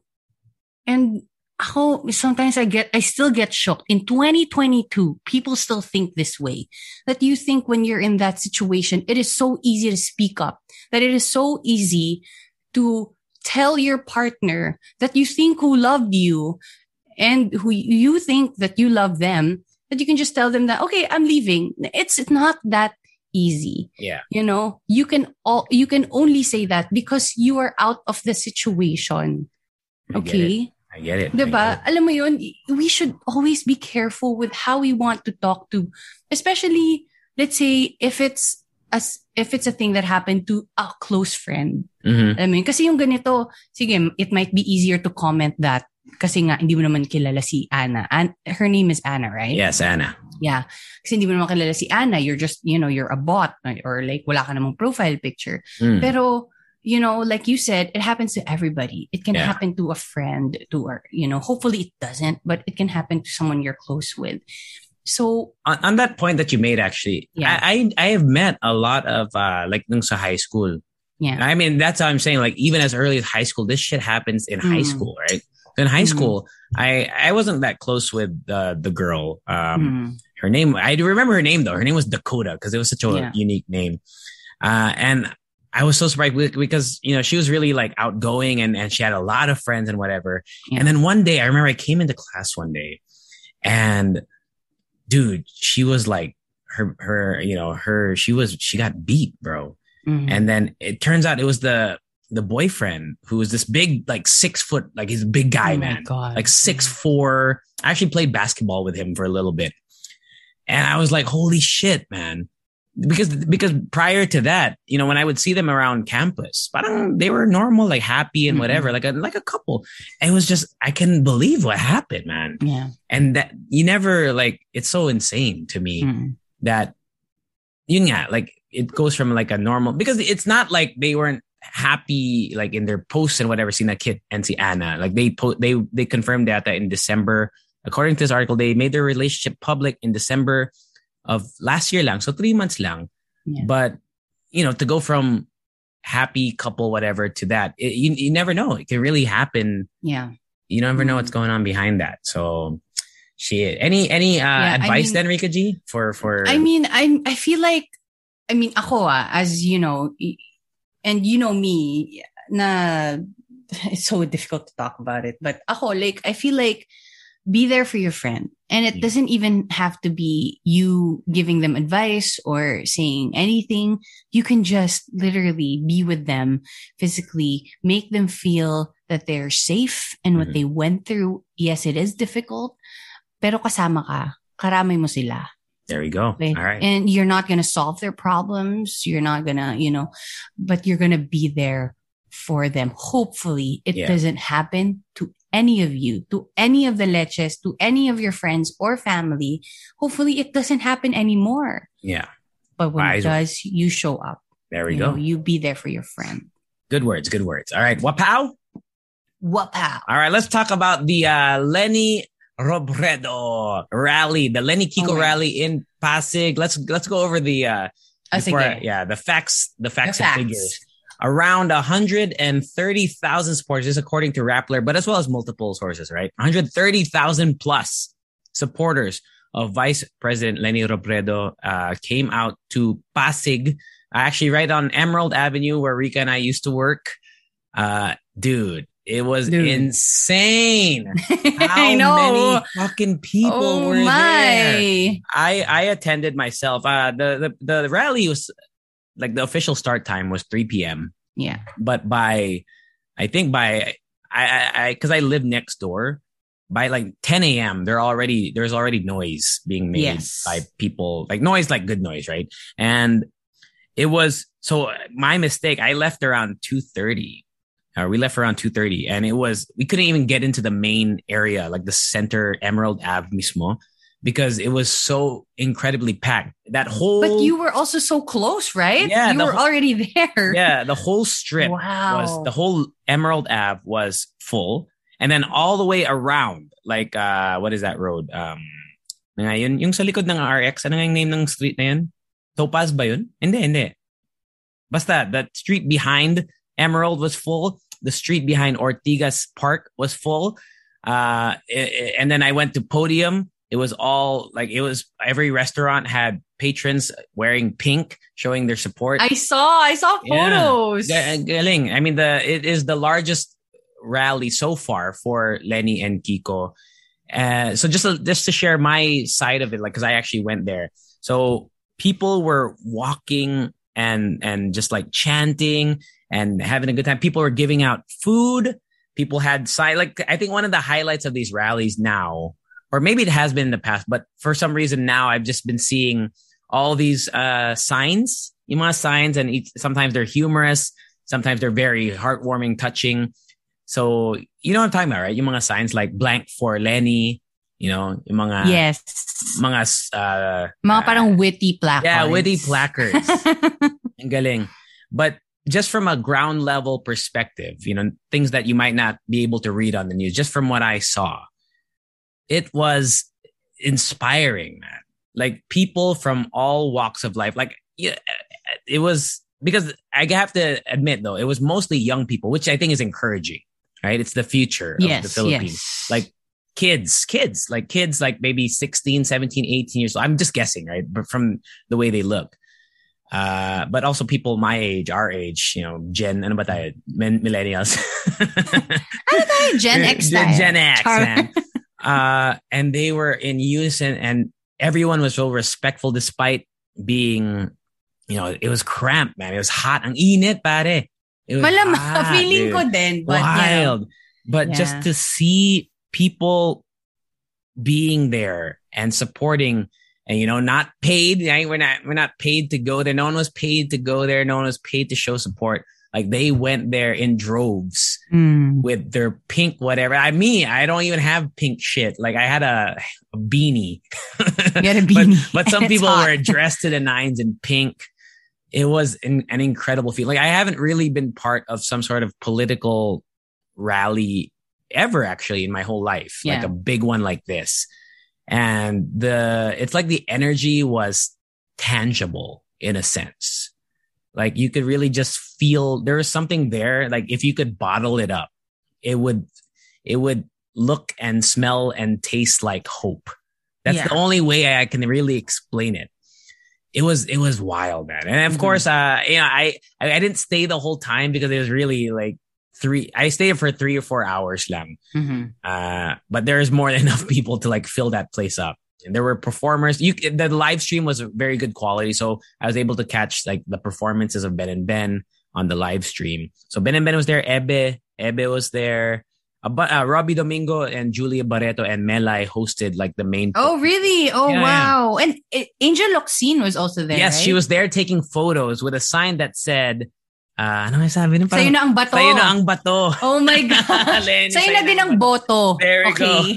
and ako, sometimes I get, I still get shocked. In twenty twenty-two, people still think this way. That you think when you're in that situation, it is so easy to speak up. That it is so easy to tell your partner that you think who loved you and who you think that you love them, that you can just tell them that, okay, I'm leaving. It's not that easy. yeah, You know, you can all, you can only say that because you are out of the situation. I get Okay? it. I get it. I Diba? get it. Alam mo yun, we should always be careful with how we want to talk to, especially, let's say, if it's as if it's a thing that happened to a close friend. Mhm. Alam mo yun? Kasi yung ganito, sige, it might be easier to comment that kasi nga, hindi mo naman kilala si Anna. An- her name is Anna, right? Yes, Anna. Yeah. Kasi hindi mo naman kilala si Anna. You're just, you know, you're a bot or like wala ka namang profile picture. Mm. Pero, you know, like you said, it happens to everybody. It can Yeah. happen to a friend, to a, you know, hopefully it doesn't, but it can happen to someone you're close with. So, on, on that point that you made, actually, Yeah. I, I I have met a lot of uh like nung sa high school. yeah. I mean, that's how I'm saying. Like even as early as high school, this shit happens in high Mm. school, right? So in high Mhm. school, I I wasn't that close with uh, the girl. Um, Mm. Her name, I do remember her name though. Her name was Dakota because it was such a Yeah. unique name. Uh, and I was so surprised with- because you know she was really like outgoing and and she had a lot of friends and whatever. Yeah. And then one day, I remember I came into class one day, and dude, she was like her her you know her she was she got beat, bro. Mhm. And then it turns out it was the the boyfriend who was this big like six foot like he's a big guy, Oh my man, God. like six four. I actually played basketball with him for a little bit, and I was like, holy shit, man. Because because prior to that, you know, when I would see them around campus, parang they were normal, like happy and Mhm. whatever, like a like a couple. It was just I couldn't believe what happened, man. Yeah. And that you never like it's so insane to me Mm. that yun nga, like it goes from like a normal because it's not like they weren't happy like in their posts and whatever seen that kid and see Anna. Like they po- they they confirmed that, that in December. According to this article, they made their relationship public in December of last year lang. So three months lang. Yeah. But, you know, to go from happy couple, whatever, to that. It, you, you never know. It can really happen. Yeah. You never know Mm. what's going on behind that. So, shit. Any any uh, Yeah, I advice mean- then, Rika G? For for I mean, I I feel like, I mean, ako ah, as you know, y- and you know me, na it's so difficult to talk about it. But ako, like, I feel like be there for your friend. And it Yeah. doesn't even have to be you giving them advice or saying anything. You can just literally be with them physically, make them feel that they're safe and what Mhm. they went through. Yes, it is difficult, pero kasama ka, karamay mo sila. there we go. Okay? All right. And you're not going to solve their problems. You're not going to, you know, but you're going to be there for them. Hopefully it Yeah. doesn't happen to any of you, to any of the leches, to any of your friends or family. Hopefully it doesn't happen anymore. Yeah. But when Wise it does, you show up. There we You go. know, you be there for your friend. Good words. Good words. All right. Wapow. Wapow. All right. Let's talk about the uh, Lenny Robredo rally, the Lenny Kiko Oh, right. rally in Pasig. Let's let's go over the uh, Ah, before- sige. yeah, the facts, the facts The and facts. figures. Around one hundred thirty thousand supporters, this is according to Rappler, but as well as multiple sources, right? one hundred thirty thousand plus supporters of Vice President Lenny Robredo uh, came out to Pasig, actually right on Emerald Avenue where Rika and I used to work. Uh, dude, it was Dude. insane. How I know. many fucking people Oh were there? my. I I attended myself. Uh, the, the the rally was like the official start time was three p.m. Yeah. But by I think by I I because I, I live next door, by like ten a.m. there already there's already noise being made Yes. by people, like noise, like good noise, right? And it was so my mistake. I left around two thirty. Uh, we left around two thirty, and it was we couldn't even get into the main area, like the center Emerald Ave mismo, because it was so incredibly packed. That whole But you were also so close, right? Yeah, You the were whole- already there. yeah, the whole strip Wow. was the whole Emerald Ave was full, and then all the way around, like uh, what is that road? Um, nga yun, yung sa likod ng R X, ano nga yung name ng street na yun? Topaz ba yun? Hindi, hindi. Basta that street behind Emerald was full. The street behind Ortigas Park was full. Uh, i- i- and then I went to Podium. It was all like it was every restaurant had patrons wearing pink, showing their support. I saw, I saw Yeah. photos. Ga- Galing. I mean, the it is the largest rally so far for Lenny and Kiko. Uh, so just to, just to share my side of it, like because I actually went there. So people were walking and and just like chanting and having a good time. People were giving out food. People had side like I think one of the highlights of these rallies now, or maybe it has been in the past, but for some reason now I've just been seeing all these uh, signs, yung mga signs, and each, sometimes they're humorous, sometimes they're very heartwarming, touching. So you know what I'm talking about, right? Yung mga signs like blank for Lenny, you know, yung mga Yes. mga uh, Mga parang witty placards. yeah, witty placards. Ang galing. But just from a ground level perspective, you know, things that you might not be able to read on the news, just from what I saw, it was inspiring, man. Like people from all walks of life. Like yeah, it was because I have to admit though, it was mostly young people, which I think is encouraging, right? It's the future of yes, the Philippines. yes. Like kids, kids, like kids, like maybe sixteen, seventeen, eighteen years old. I'm just guessing, right? But from the way they look. Uh, but also people my age, our age, you know, Gen, ano ba tayo? Men, millennials. Ano tayo? Gen X Gen, tayo. Gen X, Char- man. Uh, and they were in unison and everyone was so respectful despite being, you know, it was cramped, man. It was hot. Ang init, pare. It was Malamang, hot, feeling dude. ko din. But, Wild. But Yeah. just to see people being there and supporting and, you know, not paid. Right? We're not, we're not paid to go there. No one was paid to go there. No one was paid to show support. Like they went there in droves yeah. Mm. with their pink, whatever. I mean, I don't even have pink shit. Like I had a, a beanie. You had a beanie. but, but some It's people hot. were dressed to the nines in pink. It was an, an incredible feeling. Like I haven't really been part of some sort of political rally ever actually in my whole life. Like Yeah. a big one like this. And the, it's like the energy was tangible in a sense. Like you could really just feel there was something there. Like if you could bottle it up, it would, it would look and smell and taste like hope. That's Yeah. the only way I can really explain it. It was, it was wild, man. And of Mhm. course, uh, you know, I, I, I didn't stay the whole time because it was really like three, I stayed for three or four hours lang. Mhm. Uh, but there's more than enough people to like fill that place up. And there were performers. You the live stream was very good quality, so I was able to catch like the performances of Ben and Ben on the live stream. So Ben and Ben was there. Ebe, Ebe was there. Uh, but uh, Robbie Domingo and Julia Barreto and Melai hosted like the main. Oh, really? Oh, Yeah, wow. And uh, Angel Locsin was also there, yes, right? she was there taking photos with a sign that said, uh, ano nga sabi? Parang, Sa'yo na ang bato. Sa'yo na ang bato. Oh my God. Lenny, Sa'yo na din ang boto. There we okay.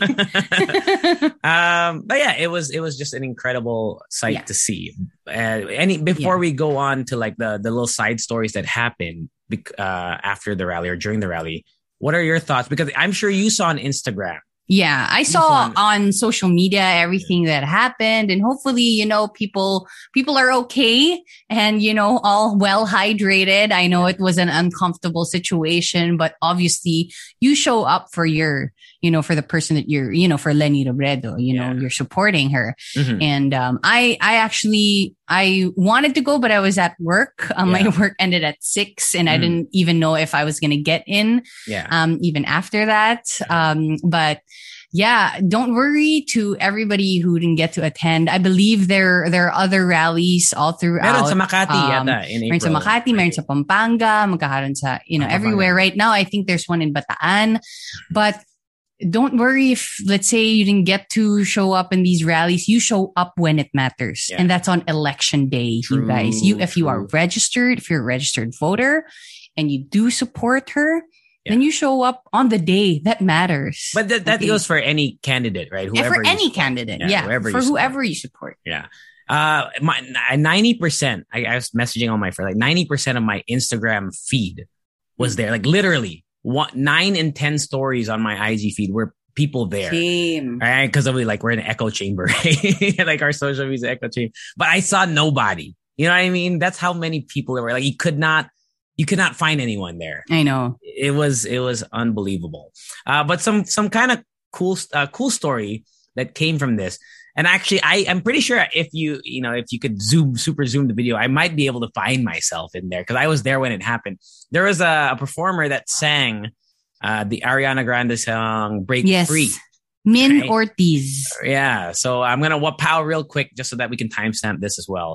go. um, but yeah, it was it was just an incredible sight Yeah. to see. Uh, any before Yeah. we go on to like the the little side stories that happened bec- uh, after the rally or during the rally, what are your thoughts? Because I'm sure you saw on Instagram. Yeah, I This saw one- on social media everything that happened, and hopefully, you know, people people are okay and you know all well hydrated. I know it was an uncomfortable situation, but obviously, you show up for your, you know, for the person that you're, you know, for Lenny Robredo. You know, Yeah. you're supporting her, Mhm. and um, I I actually I wanted to go, but I was at work. Um, Yeah. My work ended at six, and I Mhm. didn't even know if I was gonna get in Yeah. um, even after that. Um, but yeah, don't worry to everybody who didn't get to attend. I believe there there are other rallies all throughout. Meron sa Makati um, yata in April. Meron sa Makati, meron sa Pampanga, magkakaroon sa, you know, Pampanga. everywhere right now. I think there's one in Bataan. But don't worry if, let's say, you didn't get to show up in these rallies. You show up when it matters. Yeah. And that's on election day, True, you guys. You, if you are true. registered, if you're a registered voter and you do support her, then you show up on the day that matters. But that, that Okay? goes for any candidate, right? Yeah, for you any support. candidate. Yeah, Yeah. whoever you for support. whoever you support. Yeah. Uh, my ninety percent. I, I was messaging on my friend. Like ninety percent of my Instagram feed was there. Like literally, one nine in ten stories on my I G feed were people there. Same. Right? Because of like we're in an echo chamber, right? Like our social media echo chamber. But I saw nobody. You know what I mean? That's how many people there were. Like you could not, you could not find anyone there. I know. It was it was unbelievable. Uh, but some some kind of cool uh, cool story that came from this. And actually, I am pretty sure if you you know if you could zoom super zoom the video, I might be able to find myself in there because I was there when it happened. There was a, a performer that sang uh, the Ariana Grande song "Break Yes. Free." Min Right. Ortiz. Yeah, so I'm gonna wapow real quick just so that we can timestamp this as well.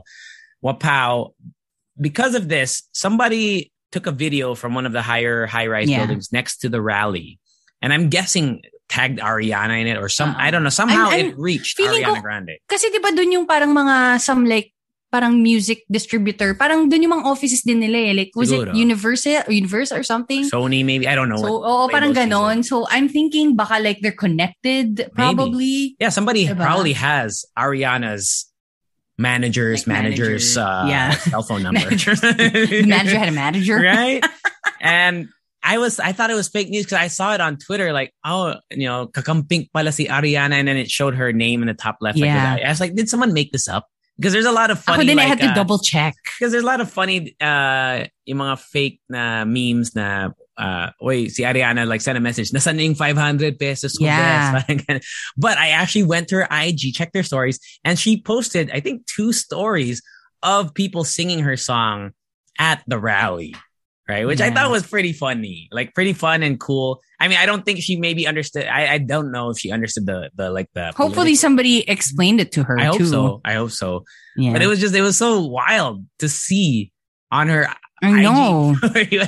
Wapow, because of this, somebody took a video from one of the higher high-rise Yeah. buildings next to the rally, and I'm guessing tagged Ariana in it or some. Uh-uh. I don't know. Somehow I'm- I'm it reached feeling Ariana ko- Grande. Kasi di ba dun yung parang mga, some like, parang music distributor, parang dun yung mga offices din nila eh. Like, was Siguro. it Universal, Universal or something? Sony, maybe I don't know. So, what oo, parang labels she's in. ganon. So, I'm thinking baka like they're connected, probably. Yeah, somebody Diba? probably has Ariana's manager's Like manager's manager. uh, Yeah. cell phone number. Managers. The manager had a manager. right? And I was, I thought it was fake news because I saw it on Twitter, like, oh, you know, kakampink pala si Ariana, and then it showed her name in the top left. Like, Yeah. I was like, did someone make this up? Because there's a lot of Ako funny, din, I like, had to uh, double check. because there's a lot of funny, uh, yung mga fake na memes na, uh, oy, si Ariana, like, sent a message, nasan yung five hundred pesos ko, Yeah. bes? Parang ganun. But I actually went to her I G, checked their stories, and she posted, I think, two stories of people singing her song at the rally. Right, which I Yeah. thought was pretty funny, like pretty fun and cool. I mean, I don't think she maybe understood. I, I don't know if she understood the the like the. Hopefully political- somebody explained it to her I hope too. so. I hope so. Yeah. But it was just it was so wild to see on her. I know. I G.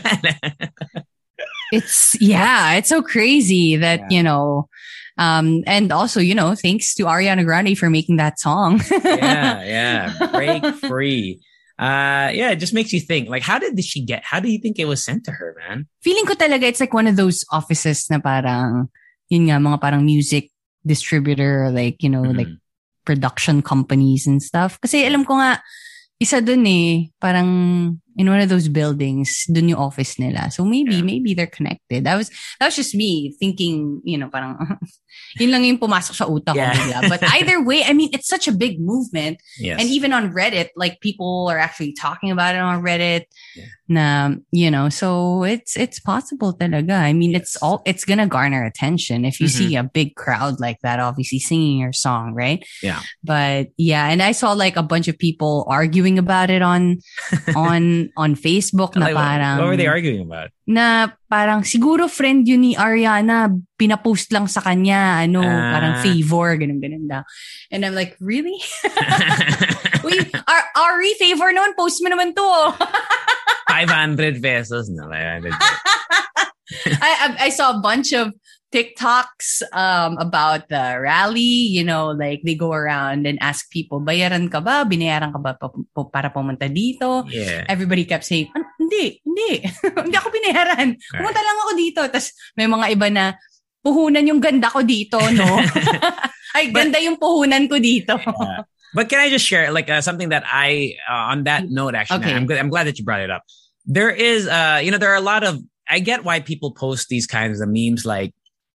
It's, yeah, it's so crazy that, Yeah. you know, um, and also, you know, thanks to Ariana Grande for making that song. yeah, yeah. Break free. Uh, yeah, it just makes you think. Like, how did she get? How do you think it was sent to her, man? Feeling ko talaga it's like one of those offices na parang, yun nga, mga parang music distributor, like, you know, Mhm. like production companies and stuff. Kasi alam ko nga, isa dun eh, parang in one of those buildings, dun yung office nila. So maybe, Yeah. maybe they're connected. That was, that was just me thinking, you know, parang, Yun lang yung pumasok sa utak ko Yeah. bigla. But either way, I mean, it's such a big movement. Yes. And even on Reddit, like people are actually talking about it on Reddit. Yeah. Na, you know, so it's it's possible talaga. I mean, Yes. it's all it's gonna garner attention if you Mhm. see a big crowd like that, obviously singing your song, right? Yeah. But yeah, and I saw like a bunch of people arguing about it on on on Facebook na Like, what, parang what were they arguing about? na parang siguro friend yun ni Ariana, pinapost lang sa kanya, ano, Ah. parang favor, ganun ganun daw. And I'm like, really? Uy, Ar- Ari, favor naman, post mo naman to. Oh. five hundred pesos. No, five hundred pesos. I, I I saw a bunch of TikToks um about the rally, you know, like they go around and ask people, bayaran ka ba? Binayaran ka ba pa, pa- para pumunta dito? Yeah. Everybody kept saying, "Ah, hindi, hindi. Hindi ako binayaran. Pumunta lang ako dito." Tapos may mga iba na, puhunan yung ganda ko dito, no? Ay, But- ganda yung puhunan ko dito. Yeah. But can I just share like uh, something that I uh, on that note actually Okay. I'm good I'm glad that you brought it up. There is uh you know there are a lot of I get why people post these kinds of memes like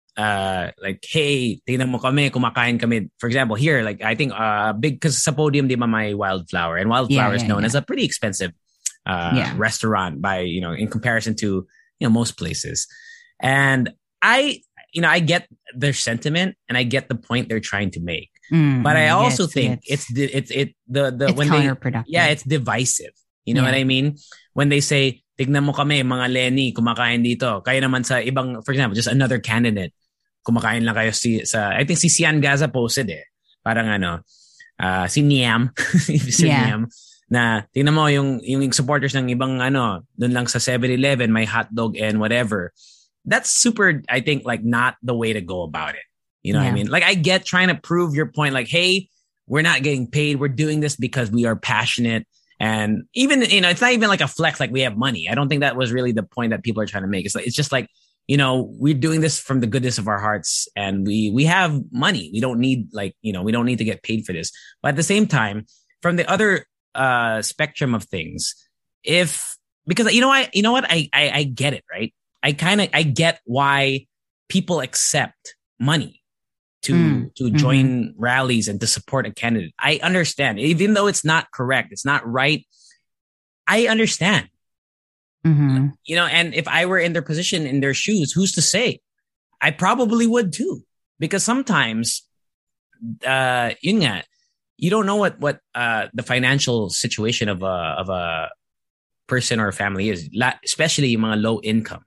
uh like hey tingnan mo kami kumakain kami for example here like I think uh big cuz sa podium di ba may Wildflower and Wildflower Yeah, is yeah, known yeah. as a pretty expensive uh Yeah. restaurant by you know in comparison to you know most places. And I you know I get their sentiment and I get the point they're trying to make. Mm, But I also yes, think yes. it's the it's it the the It's when they counterproductive. yeah it's divisive. You know Yeah. what I mean? When they say tignan mo kami mga Lenny kumakain dito. Kaya naman sa ibang for example just another candidate kumakain lang kayo si sa I think si Sian Gaza posted eh. Parang ano uh, si Niam si Yeah. Niam na tingnan mo yung yung supporters ng ibang ano doon lang sa seven eleven may hotdog and whatever. That's super I think like not the way to go about it. You know what I Yeah. mean? Like I get trying to prove your point like hey, we're not getting paid. We're doing this because we are passionate. And even, you know, it's not even like a flex, like we have money. I don't think that was really the point that people are trying to make. It's like, it's just like, you know, we're doing this from the goodness of our hearts and we, we have money. We don't need like, you know, we don't need to get paid for this. But at the same time, from the other, uh, spectrum of things, if, because you know, I, you know what? I, I, I get it, right? I kind of, I get why people accept money to Mm, to join rallies and to support a candidate. I understand, even though it's not correct, it's not right. I understand, Mhm. you know. And if I were in their position, in their shoes, who's to say? I probably would too, because sometimes, uh, yun nga, you don't know what what uh the financial situation of a of a person or a family is, la- especially yung mga low income.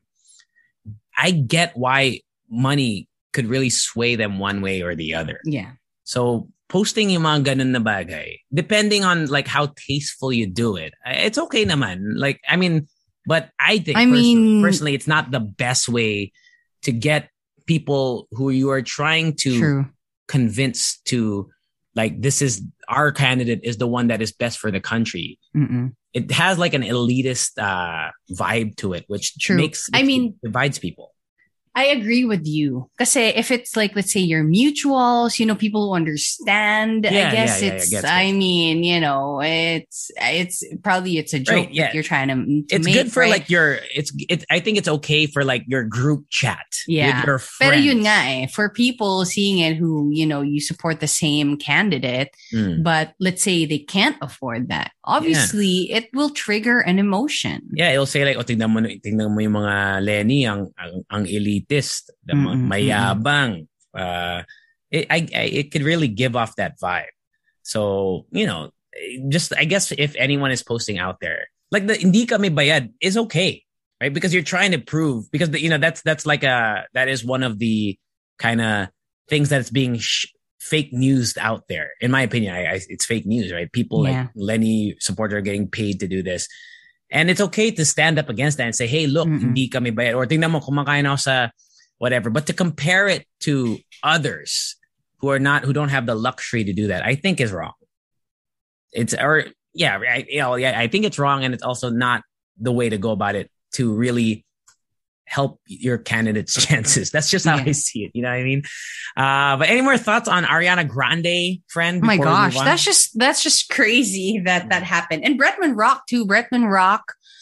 I get why money could really sway them one way or the other. Yeah. So posting yung mga ganun na bagay, depending on like how tasteful you do it, it's okay naman. Like, I mean, but I think I pers- mean- personally, it's not the best way to get people who you are trying to True. convince to like, this is our candidate is the one that is best for the country. Mm-mm. It has like an elitist uh, vibe to it, which True. makes, I mean- divides people. I agree with you. Kasi if it's like, let's say your mutuals, you know, people who understand, Yeah, I guess yeah, yeah, it's, I guess, I yes. mean, you know, it's, it's probably it's a joke Right, yeah. that you're trying to, to It's make, good for right? like your, it's, it's, I think it's okay for like your group chat Yeah. with your Pero friends. yun nga eh, for people seeing it who, you know, you support the same candidate, Mm. but let's say they can't afford that. Obviously, it will trigger an emotion. Yeah, it'll say like, oh, tingnan mo, tingnan mo yung mga Lenny, ang, ang, ang elitist, the mga Mm-mm, mayabang. Uh, it, I, I, it could really give off that vibe. So, you know, just, I guess if anyone is posting out there, like the hindi kami bayad is okay, right? Because you're trying to prove, because, the, you know, that's, that's like a, that is one of the kind of things that's being sh- fake news out there. In my opinion, I, I, it's fake news, right? People Yeah. like Lenny supporter are getting paid to do this. And it's okay to stand up against that and say, hey, look, Mm-mm. hindi kami bayad. Or tingnan mo, kumakain ako sa whatever. But to compare it to others who are not, who don't have the luxury to do that, I think is wrong. It's, or yeah, I, you know, yeah, I think it's wrong. And it's also not the way to go about it to really help your candidate's chances. That's just how Yeah. I see it. You know what I mean? Uh, but any more thoughts on Ariana Grande, friend? Oh my before we gosh, move on? that's just that's just crazy that that happened. And Bretman Rock too. Bretman Rock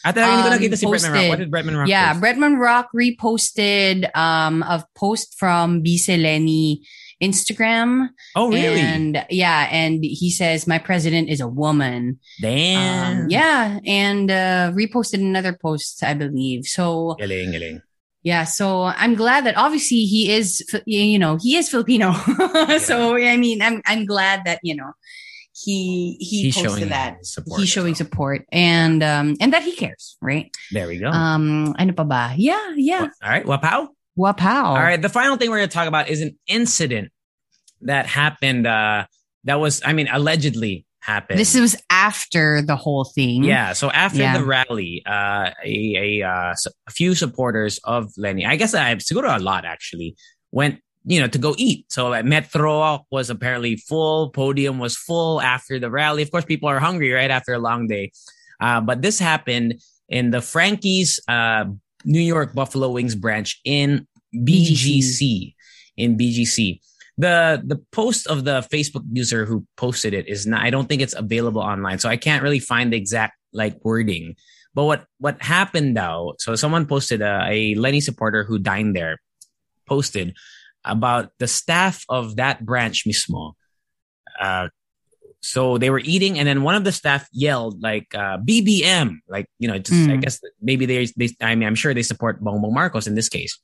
At hindi ko um, nakita si Bretman Rock. posted- What did Bretman Rock Yeah, post? Bretman Rock reposted um a post from Vice Lenny Instagram. Oh, really? And yeah, and he says, my president is a woman. Damn. Um, yeah, and uh, reposted another post, I believe. So Galing, galing. yeah, so I'm glad that obviously he is, you know, he is Filipino. So I mean, I'm I'm glad that you know he he He's posted showing that support he's as showing well. support and um and that he cares, right? There we go. Um, ano pa ba? Yeah, yeah. All right. Wapow. Wapow. All right. The final thing we're going to talk about is an incident that happened. Uh, that was, I mean, allegedly happened. This was after the whole thing. Yeah. So after Yeah. the rally, uh, a, a, uh, a few supporters of Lenny, I guess I go a lot actually, went, you know, to go eat. So like, Metro was apparently full. Podium was full after the rally. Of course, people are hungry, right? After a long day. Uh, but this happened in the Frankie's, uh, New York Buffalo Wings branch in B G C. In B G C. The the post of the Facebook user who posted it is not, I don't think it's available online. So I can't really find the exact like wording. But what what happened though, so someone posted a, a Lenny supporter who dined there, posted about the staff of that branch mismo. Uh So they were eating, and then one of the staff yelled like uh, B B M, like, you know, just Mm. I guess maybe they, they, I mean, I'm sure they support Bongbong Marcos in this case.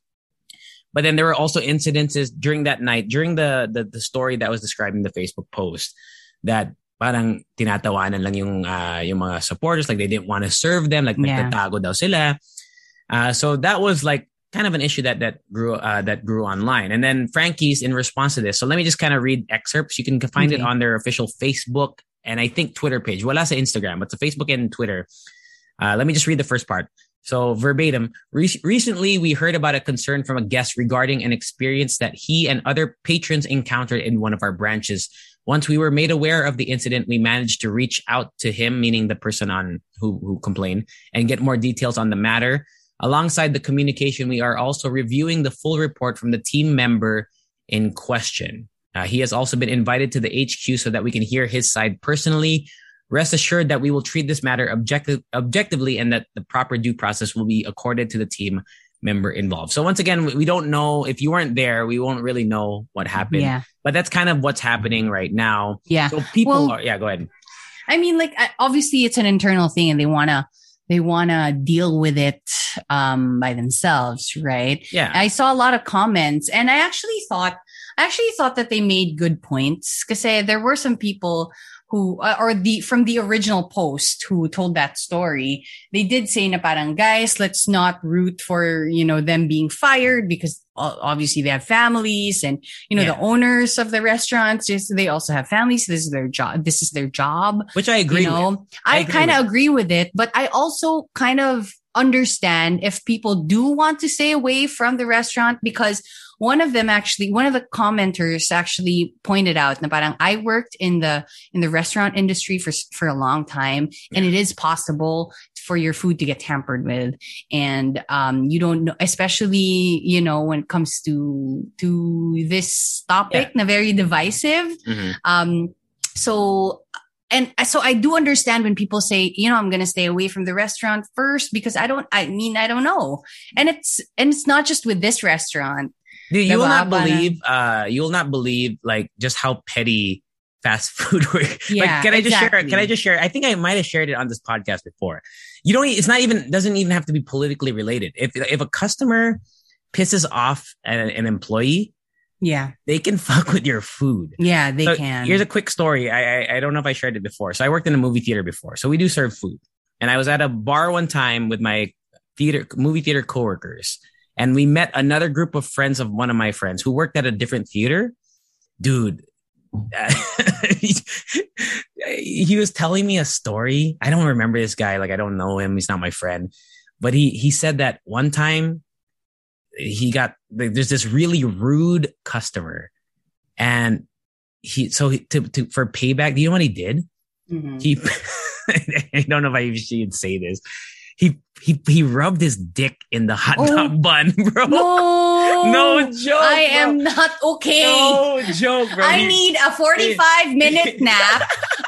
But then there were also incidences during that night, during the the, the story that was described in the Facebook post, that parang tinatawanan lang yung uh, yung mga supporters, like they didn't want to serve them, like Yeah. nagtatago daw sila. Uh, so that was like kind of an issue that that grew uh, that grew online. And then Frankie's in response to this. So let me just kind of read excerpts. You can find it Okay. on their official Facebook and I think Twitter page. Wala sa Instagram, but it's Facebook and Twitter. Uh, let me just read the first part. So verbatim, Re- recently we heard about a concern from a guest regarding an experience that he and other patrons encountered in one of our branches. Once we were made aware of the incident, we managed to reach out to him, meaning the person on who, who complained, and get more details on the matter. Alongside the communication, we are also reviewing the full report from the team member in question. Uh, he has also been invited to the H Q so that we can hear his side personally. Rest assured that we will treat this matter objective, objectively and that the proper due process will be accorded to the team member involved. So once again, we don't know. If you weren't there, we won't really know what happened. Yeah. But that's kind of what's happening right now. Yeah. So people Well- are, yeah, go ahead. I mean, like, I- obviously it's an internal thing and they want to, they want to deal with it um, by themselves, right? Yeah. I saw a lot of comments and I actually thought, I actually thought that they made good points because there were some people who, uh, or the, from the original post who told that story, they did say na parang, guys, let's not root for, you know, them being fired because o- obviously they have families and, you know, Yeah. the owners of the restaurants, just, they also have families. This is their job. This is their job. Which I agree You know, with. I, I agree kind of with. agree with it, but I also kind of understand if people do want to stay away from the restaurant because one of them actually, one of the commenters actually pointed out na parang I worked in the, in the restaurant industry for, for a long time and it is possible for your food to get tampered with. And, um, you don't know, especially, you know, when it comes to, to this topic, na very divisive. Mhm. Um, so, and so I do understand when people say, you know, I'm going to stay away from the restaurant first because I don't, I mean, I don't know. And it's, and it's not just with this restaurant. Dude, you will Diba? not Parang- believe, uh, you will not believe like just how petty fast food work. Yeah, like, can I just share? exactly. Can I just share? I think I might have shared it on this podcast before. You don't. It's not even. Doesn't even have to be politically related. If if a customer pisses off an, an employee, Yeah. they can fuck with your food. Yeah, they So can. Here's a quick story. I, I I don't know if I shared it before. So I worked in a movie theater before. So we do serve food, and I was at a bar one time with my theater movie theater coworkers. And we met another group of friends of one of my friends who worked at a different theater. Dude, he, he was telling me a story. I don't remember this guy. Like, I don't know him. He's not my friend. But he, he said that one time he got, like, there's this really rude customer. And he, so he, to, to, for payback, do you know what he did? Mhm. He, I don't know if I should say this. He, he, he rubbed his dick in the hot Oh. dog bun, bro. No, No joke, I bro. am not okay. No joke, bro. I He- need a forty-five minute nap.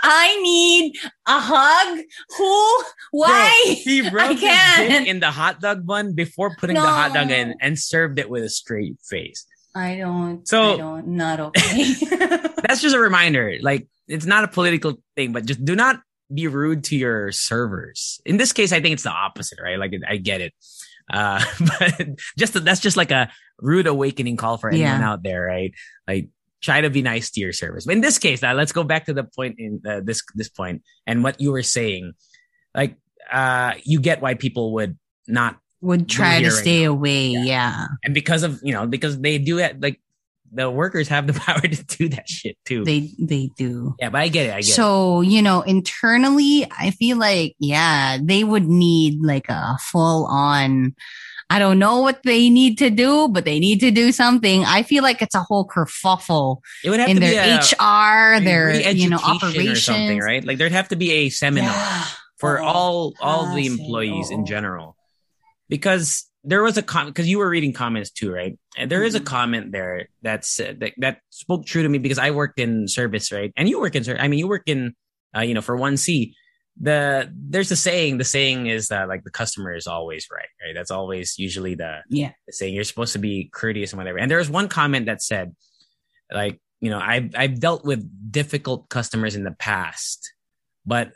I need a hug. Who? Why? Bro, he broke I his can't. dick in the hot dog bun before putting No. the hot dog in and served it with a straight face. I don't. So- I don't. Not okay. That's just a reminder. Like, it's not a political thing, but just do not be rude to your servers. In this case, I think it's the opposite, right? Like, I get it. Uh, but just that's just like a rude awakening call for anyone Yeah. out there, right? Like, try to be nice to your servers. But in this case, now let's go back to the point in uh, this this point and what you were saying. Like, uh, you get why people would not, Would try here to right stay now. away. Yeah. Yeah. and because of you know because they do it. Like, the workers have the power to do that shit too. They they do. yeah, but I get it. I get it. So, you know, internally, I feel like, yeah, they would need like a full on, I don't know what they need to do, but they need to do something. I feel like it's a whole kerfuffle It would have in to their be a, H R, a their, you know, re-education operations. or something, right? Like, there'd have to be a seminar Yeah. for Oo. all all the Ah, employees sige. in Oo. general, because there was a comment, because you were reading comments too, right? And there is a Mhm. comment there that's uh, that that spoke true to me, because I worked in service, right? And you work in service. I mean, you work in uh, you know for one C. The there's a saying. The saying is that, like, the customer is always right, right? That's always usually the, Yeah. the saying. You're supposed to be courteous and whatever. And there was one comment that said, like, you know, I've I've dealt with difficult customers in the past, but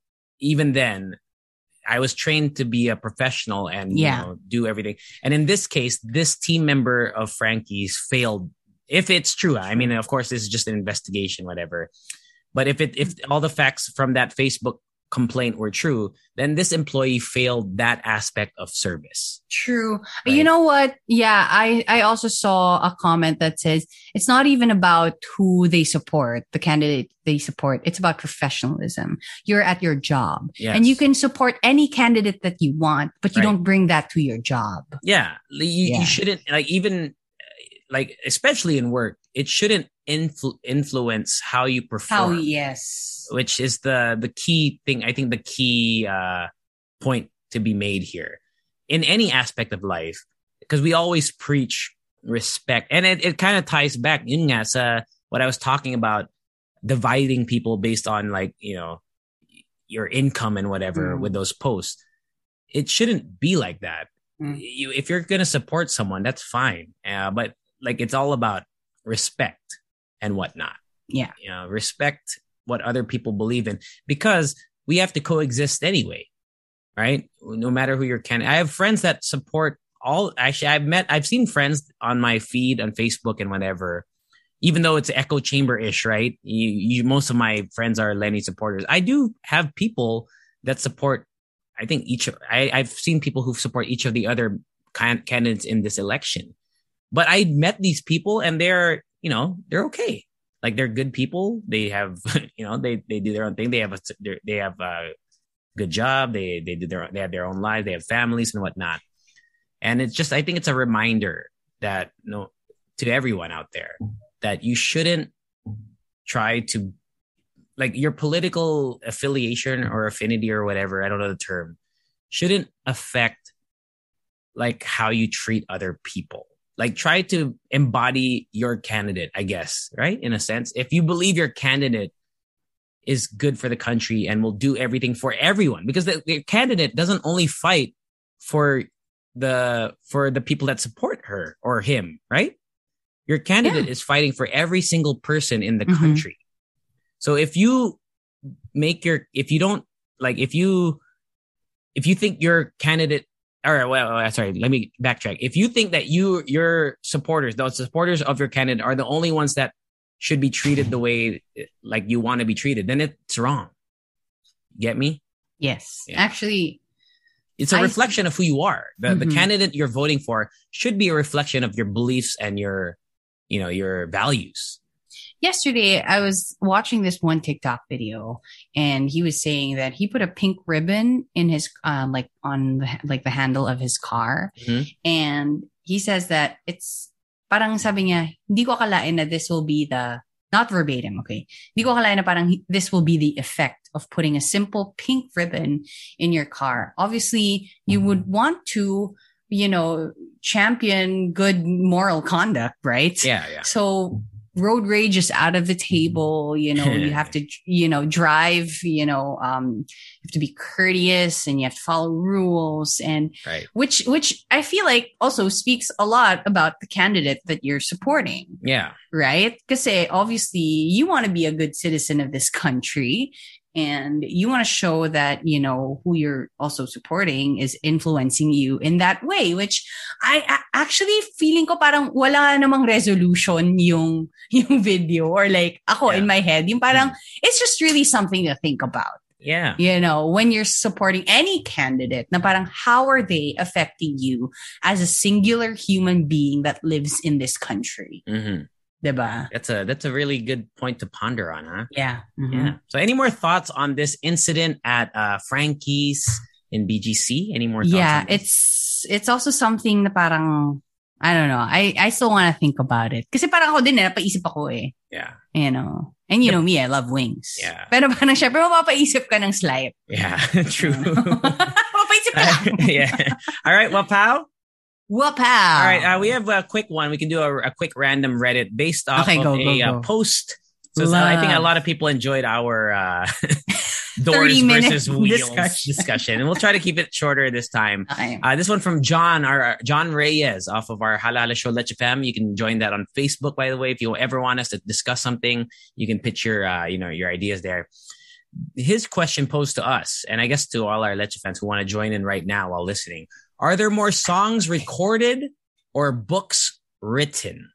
even then, I was trained to be a professional and Yeah. you know do everything. And in this case, this team member of Frankie's failed. If it's true, I mean, of course, this is just an investigation, whatever. But if it if all the facts from that Facebook complaint were true, then this employee failed that aspect of service. True. Right. You know what? Yeah, I, I also saw a comment that says it's not even about who they support, the candidate they support. It's about professionalism. You're at your job. Yes. And you can support any candidate that you want, but you Right. don't bring that to your job. Yeah, you, Yeah. you shouldn't, like, even like especially in work, it shouldn't influ- influence how you perform. How, yes. Which is the the key thing. I think the key uh, point to be made here in any aspect of life, because we always preach respect, and it, it kind of ties back yun nga sa what I was talking about, dividing people based on, like, you know your income and whatever Mm. with those posts. It shouldn't be like that. Mm. You, if you're gonna support someone, that's fine, uh, but like, it's all about respect and whatnot. Yeah. You know, respect what other people believe in, because we have to coexist anyway, right? No matter who you're can. I have friends that support all. Actually, I've met, I've seen friends on my feed on Facebook and whatever. Even though it's echo chamber ish, right? You, you, most of my friends are Lenny supporters. I do have people that support. I think each. I, I've seen people who support each of the other can, candidates in this election. But I met these people, and they're, you know, they're okay. Like, they're good people. They have, you know, they, they do their own thing. They have a, they have a good job. They, they do their, they have their own lives. They have families and whatnot. And it's just, I think it's a reminder that, you know, to everyone out there, that you shouldn't try to, like, your political affiliation or affinity or whatever, I don't know the term, shouldn't affect, like, how you treat other people. Like, try to embody your candidate, I guess, right? In a sense, if you believe your candidate is good for the country and will do everything for everyone, because the, the candidate doesn't only fight for the for the people that support her or him, right? Your candidate Yeah. is fighting for every single person in the Mhm. country. So if you make your, if you don't, like, if you, if you think your candidate, all right, well, uh, sorry, let me backtrack. If you think that you, your supporters, those supporters of your candidate are the only ones that should be treated the way, like, you want to be treated, then it's wrong. Get me? Yes. Yeah. Actually, It's a I- reflection of who you are. The the Mhm. candidate you're voting for should be a reflection of your beliefs and your, you know, your values. yesterday I was watching this one TikTok video, and he was saying that he put a pink ribbon in his, um, like on the, like the handle of his car. Mhm. And he says that it's parang sabi niya, hindi ko akalain na this will be the, not verbatim, okay? Hindi ko akalain na parang this will be the effect of putting a simple pink ribbon in your car. Obviously, you would want to, you know, champion good moral conduct, right? Yeah, yeah. So road rage is out of the table. You know, you have to, you know, drive, you know, um, you have to be courteous and you have to follow rules and Right. which, which I feel like also speaks a lot about the candidate that you're supporting, Yeah. right? Because obviously you want to be a good citizen of this country. And you want to show that, you know, who you're also supporting is influencing you in that way, which I a- actually feeling ko parang wala namang resolution yung, yung video or like ako Yeah. in my head, yung parang it's just really something to think about. Yeah. You know, when you're supporting any candidate, na parang how are they affecting you as a singular human being that lives in this country? Mm-hmm. Diba? That's a that's a really good point to ponder on, huh? Yeah. Mhm. Yeah. So, any more thoughts on this incident at uh, Frankie's in B G C? Any more thoughts? Yeah, on this? it's it's also something na parang I don't know. I I still want to think about it. Kasi parang ako din eh, napaisip ako eh. Yeah. You know. And you know me, I love wings. Yeah. Pero parang syempre mapapaisip ka ng slight. Yeah. True. Mapapaisip ka lang. Yeah. All right. Well, pal. Wapow. All right. Uh, we have a quick one. We can do a, a quick random Reddit based off Okay, of go, a go, uh, go. post. So it's- I think a Love. lot of people enjoyed our uh, doors thirty minute versus wheels discussion. discussion. And we'll try to keep it shorter this time. Okay. Uh, this one from John, our our- John Reyes off of our Halala Show Leche Fam. You can join that on Facebook, by the way. If you ever want us to discuss something, you can pitch your, uh, you know, your ideas there. His question posed to us, and I guess to all our Leche fans who want to join in right now while listening. Are there more songs recorded or books written?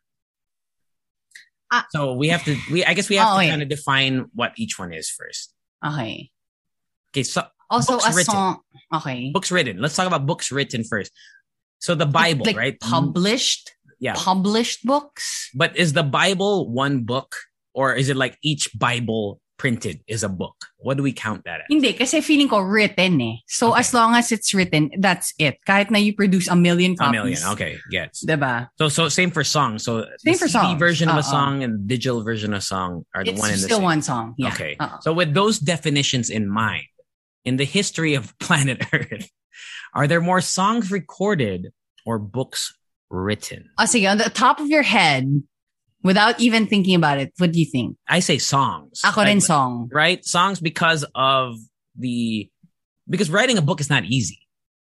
Uh, so we have to, we, I guess we have Oh, to yeah. kind of define what each one is first. Okay. Okay. So Also Books a written. song. Okay. books written. Let's talk about books written first. So the Bible, like right? Published. Yeah. Published books. But is the Bible one book, or is it like each Bible printed is a book? What do we count that as? Hindi, kasi feeling ko written eh. So Okay. as long as it's written, that's it. Kahit na you produce a million A copies. million. Okay, yes. Diba? So so same for songs. So Same the for C D songs. version of a Uh-uh. song and digital version of a song are the It's one in the still same. one song. Yeah. Okay. Uh-uh. So with those definitions in mind, in the history of planet Earth, are there more songs recorded or books written? Oh, sige, on the top of your head, without even thinking about it, what do you think? I say songs. Ako rin Like, song. right? Songs because of the because writing a book is not easy.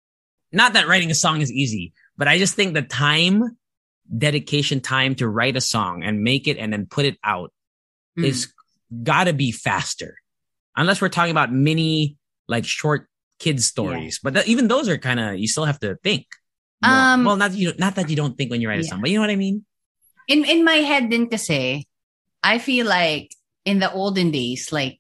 Not that writing a song is easy, but I just think the time, dedication time to write a song and make it and then put it out Mm. is gotta be faster. Unless we're talking about mini, like short kids stories. But that, even those are kind of, you still have to think. more. Um, well, not you, not that you don't think when you write a yeah. song, but you know what I mean? In in my head din kasi, I feel like in the olden days, like,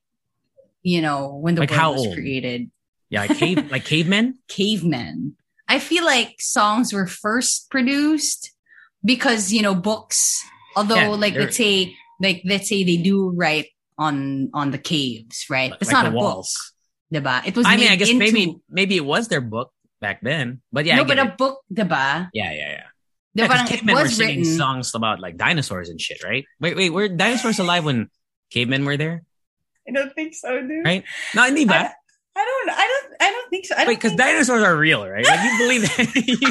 you know, when the Like world how was old? created, Yeah, like cave, like cavemen. cavemen. I feel like songs were first produced because, you know, books, although Yeah, like they're- let's say, like let's say they do write on on the caves, right? It's Like not the a walls. book. Diba? It was I mean, made I guess into, maybe maybe it was their book back then, but yeah, no, I get but a it. book, diba? yeah, yeah, yeah. Diba Yeah, 'cause parang it cavemen were was singing written. songs about like dinosaurs and shit, right? Wait, wait, were dinosaurs alive when cavemen were there? I don't think so, dude. Right? No, hindi ba? I don't. I don't. I don't think so. I don't Wait, because think dinosaurs are real, right? Like you believe that?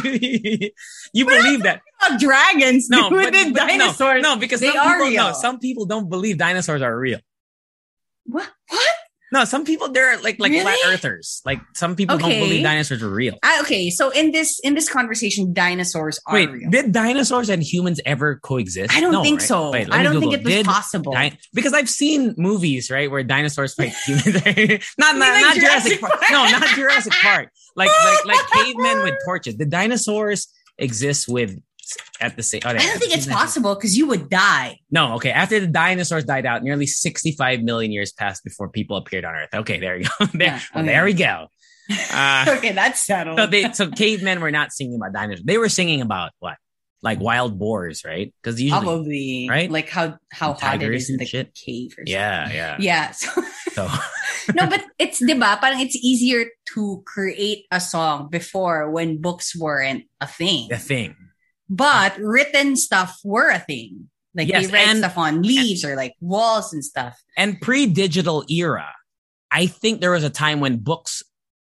you, you believe that? about dragons. No, dude, but, and but no, dinosaurs. no, because They some are people, no, real. some people don't believe dinosaurs are real. What? What? No, some people they're like like Really? flat earthers. Like some people don't Okay. believe dinosaurs are real. Ah, okay, so in this in this conversation, dinosaurs are Wait, real. did dinosaurs and humans ever coexist? I don't No, think right? so. Wait, let I me don't think Google. it was Did possible. Di- because I've seen movies, right, where dinosaurs fight humans. not not, like not Jurassic Jurassic Park. Park? No, not Jurassic Park. Like like like cavemen with torches. The dinosaurs exist with at the same. Oh, I don't think it's possible because you would die. No, okay. After the dinosaurs died out, nearly sixty-five million years passed before people appeared on Earth. Okay, there you go. there, Yeah, well, okay. there we go. Uh, Okay, that's settled. so they so cavemen were not singing about dinosaurs. They were singing about what? Like wild boars, right? Because usually, Probably right? Like how how hot it Tigers is in and the shit. cave. Or yeah, yeah. Yeah. So, So no, but it's diba, parang it's easier to create a song before when books weren't a thing. the thing. But written stuff were a thing. Like Yes, they write and- stuff on leaves or like walls and stuff. And pre-digital era, I think there was a time when books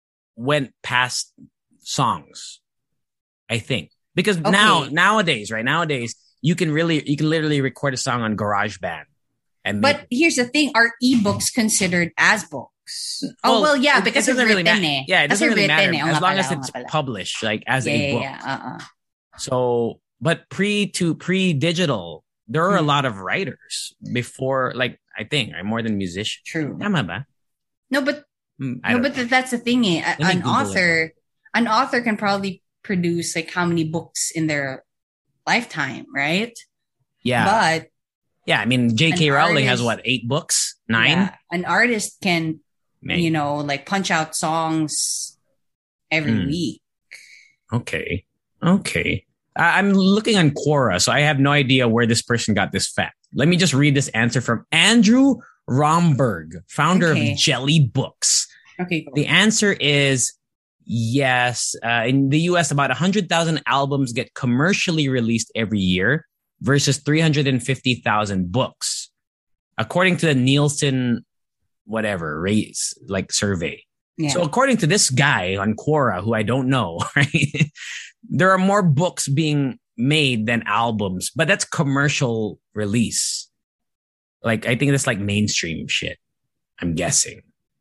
went past songs. I think because now Okay. nowadays, right nowadays, you can really, you can literally record a song on GarageBand. And But make, here's the thing: are ebooks considered as books? Oh well, yeah, it- because it it's doesn't written really eh. matter. Yeah, it doesn't Kasi really matter written eh. Oo as nga long pala, as oo it's nga pala. published, like as Yeah, a yeah, book. yeah. Uh-uh. So, but pre to pre digital, there are a Hmm. lot of writers before, like I think, right, more than musicians. True. Tama ba? No, but Mm, I no, don't but know. that's the thing. Eh. A- Let me An Google it. author, an author can probably produce like how many books in their lifetime, right? Yeah, But yeah. I mean, J K an Rowling has artist- what, eight books, nine? yeah, an artist can, Man. you know, like punch out songs every Hmm. week. Okay. Okay. I- I'm looking on Quora, so I have no idea where this person got this fact. Let me just read this answer from Andrew Romberg, founder Okay. of Jelly Books. Okay, cool. The answer is yes. Uh, in the U S, about one hundred thousand albums get commercially released every year versus three hundred fifty thousand books, according to the Nielsen, whatever, race, like survey. Yeah. So according to this guy on Quora, who I don't know, right, there are more books being made than albums, but that's commercial release. Like, I think that's like mainstream shit, I'm guessing.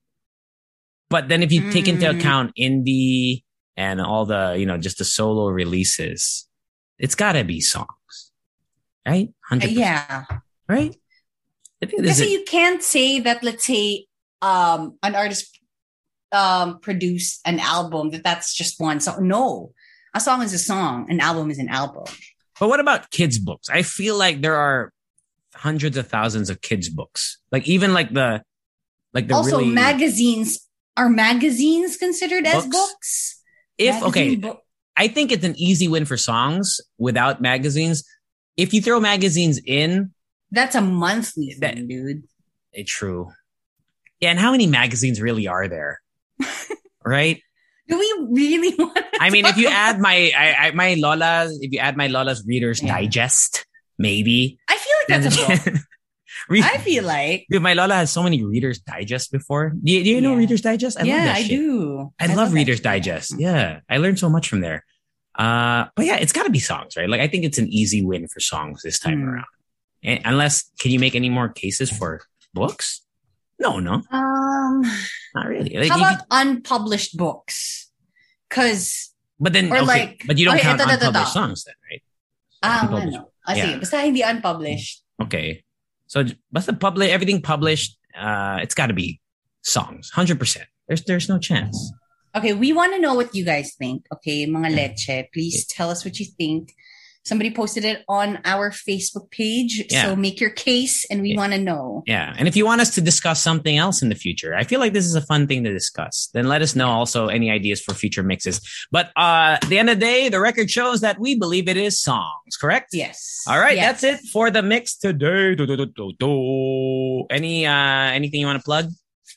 But then if you take into Mm. account indie and all the, you know, just the solo releases, it's gotta be songs, right? one hundred percent, yeah. right? I think this Kasi is, you can't say that, let's say, um, an artist um, produced an album, that that's just one song. No. A song is a song. An album is an album. but what about kids' books? I feel like there are hundreds of thousands of kids' books. Like even like the, like the Also, really, magazines. Are magazines considered as Books? books? if, Magazine okay, book- I think it's an easy win for songs without magazines. If you throw magazines in, That's a monthly That- thing, dude. it's true. Yeah, and how many magazines really are there? Right? Do we really want to I mean, if you talk add my I, I, my Lola's, if you add my Lola's Reader's Yeah. Digest, maybe. I feel like that's a book. Read- I feel like. Dude, my Lola has so many Reader's Digest before. Do you, do you know Yeah. Reader's Digest? I love yeah, that I shit. do. I, love, that Reader's shit. Digest. Yeah, I learned so much from there. Uh, but yeah, it's got to be songs, right? Like I think it's an easy win for songs this time Hmm. around. And unless, can you make any more cases for books? No, no, Um, not really. Like, how you about could- unpublished books? Because, but then, or okay, like- but you don't okay, count ito, ito, ito. unpublished songs then, right? ah, Unpublished. ano. Ah, Yeah. sige, basta hindi unpublished. Okay. So basta public, everything published, uh, it's got to be songs, one hundred percent. There's there's no chance. Okay, we want to know what you guys think. Okay, mga leche, please tell us what you think. Somebody posted it on our Facebook page. Yeah. So make your case and we Yeah. want to know. Yeah. And if you want us to discuss something else in the future, I feel like this is a fun thing to discuss. Then let us know also any ideas for future mixes. But uh, at the end of the day, the record shows that we believe it is songs, correct? Yes. All right, Yes. that's it for the mix today. Do, do, do, do, do. Any uh anything you want to plug?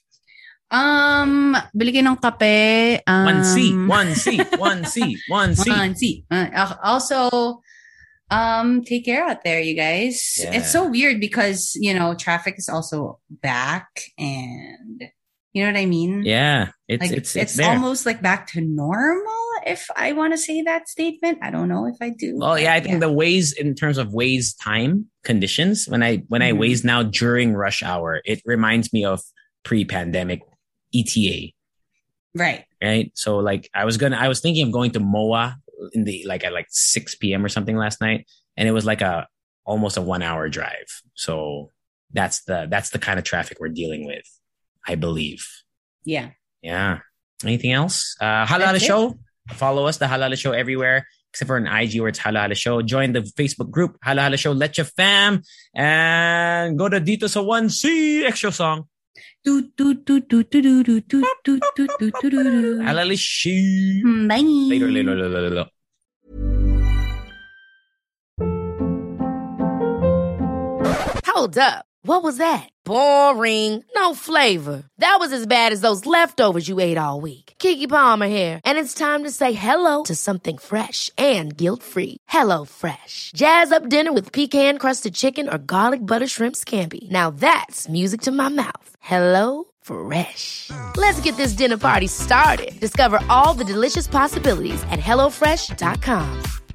Um, bili kayo ng kape. Um, One C, one C, one C, one C. One C. Uh, also, um, take care out there, you guys. Yeah. It's so weird because, you know, traffic is also back and you know what I mean? Yeah, it's Like, it's it's, it's, there. almost like back to normal, if I want to say that statement. I don't know if I do. Well, yeah, I think Yeah. the ways in terms of ways time conditions, when I when I Mhm. ways now during rush hour, it reminds me of pre-pandemic E T Right. A, right? So like I was gonna I was thinking of going to M O A in the like at like six p.m. or something last night, and it was like a almost a one hour drive. So that's the that's the kind of traffic we're dealing with, I believe. Yeah. Yeah. Anything else? Uh, Hala Hala That's it. Show. Follow us, the Hala Hala Show, everywhere except for an I G where it's Hala Hala Show. Join the Facebook group Hala Hala Show. Let your fam and go to Dito sa one C extra song. Do, do, do, do, do, do, do, do, do, do, do, do, do. Hala Hala Show. Hmm, Bye. Later, later, later, later, later. Hold up. What was that? Boring. No flavor. That was as bad as those leftovers you ate all week. Keke Palmer here, and it's time to say hello to something fresh and guilt-free. Hello Fresh. Jazz up dinner with pecan-crusted chicken or garlic butter shrimp scampi. Now that's music to my mouth. Hello Fresh. Let's get this dinner party started. Discover all the delicious possibilities at hello fresh dot com.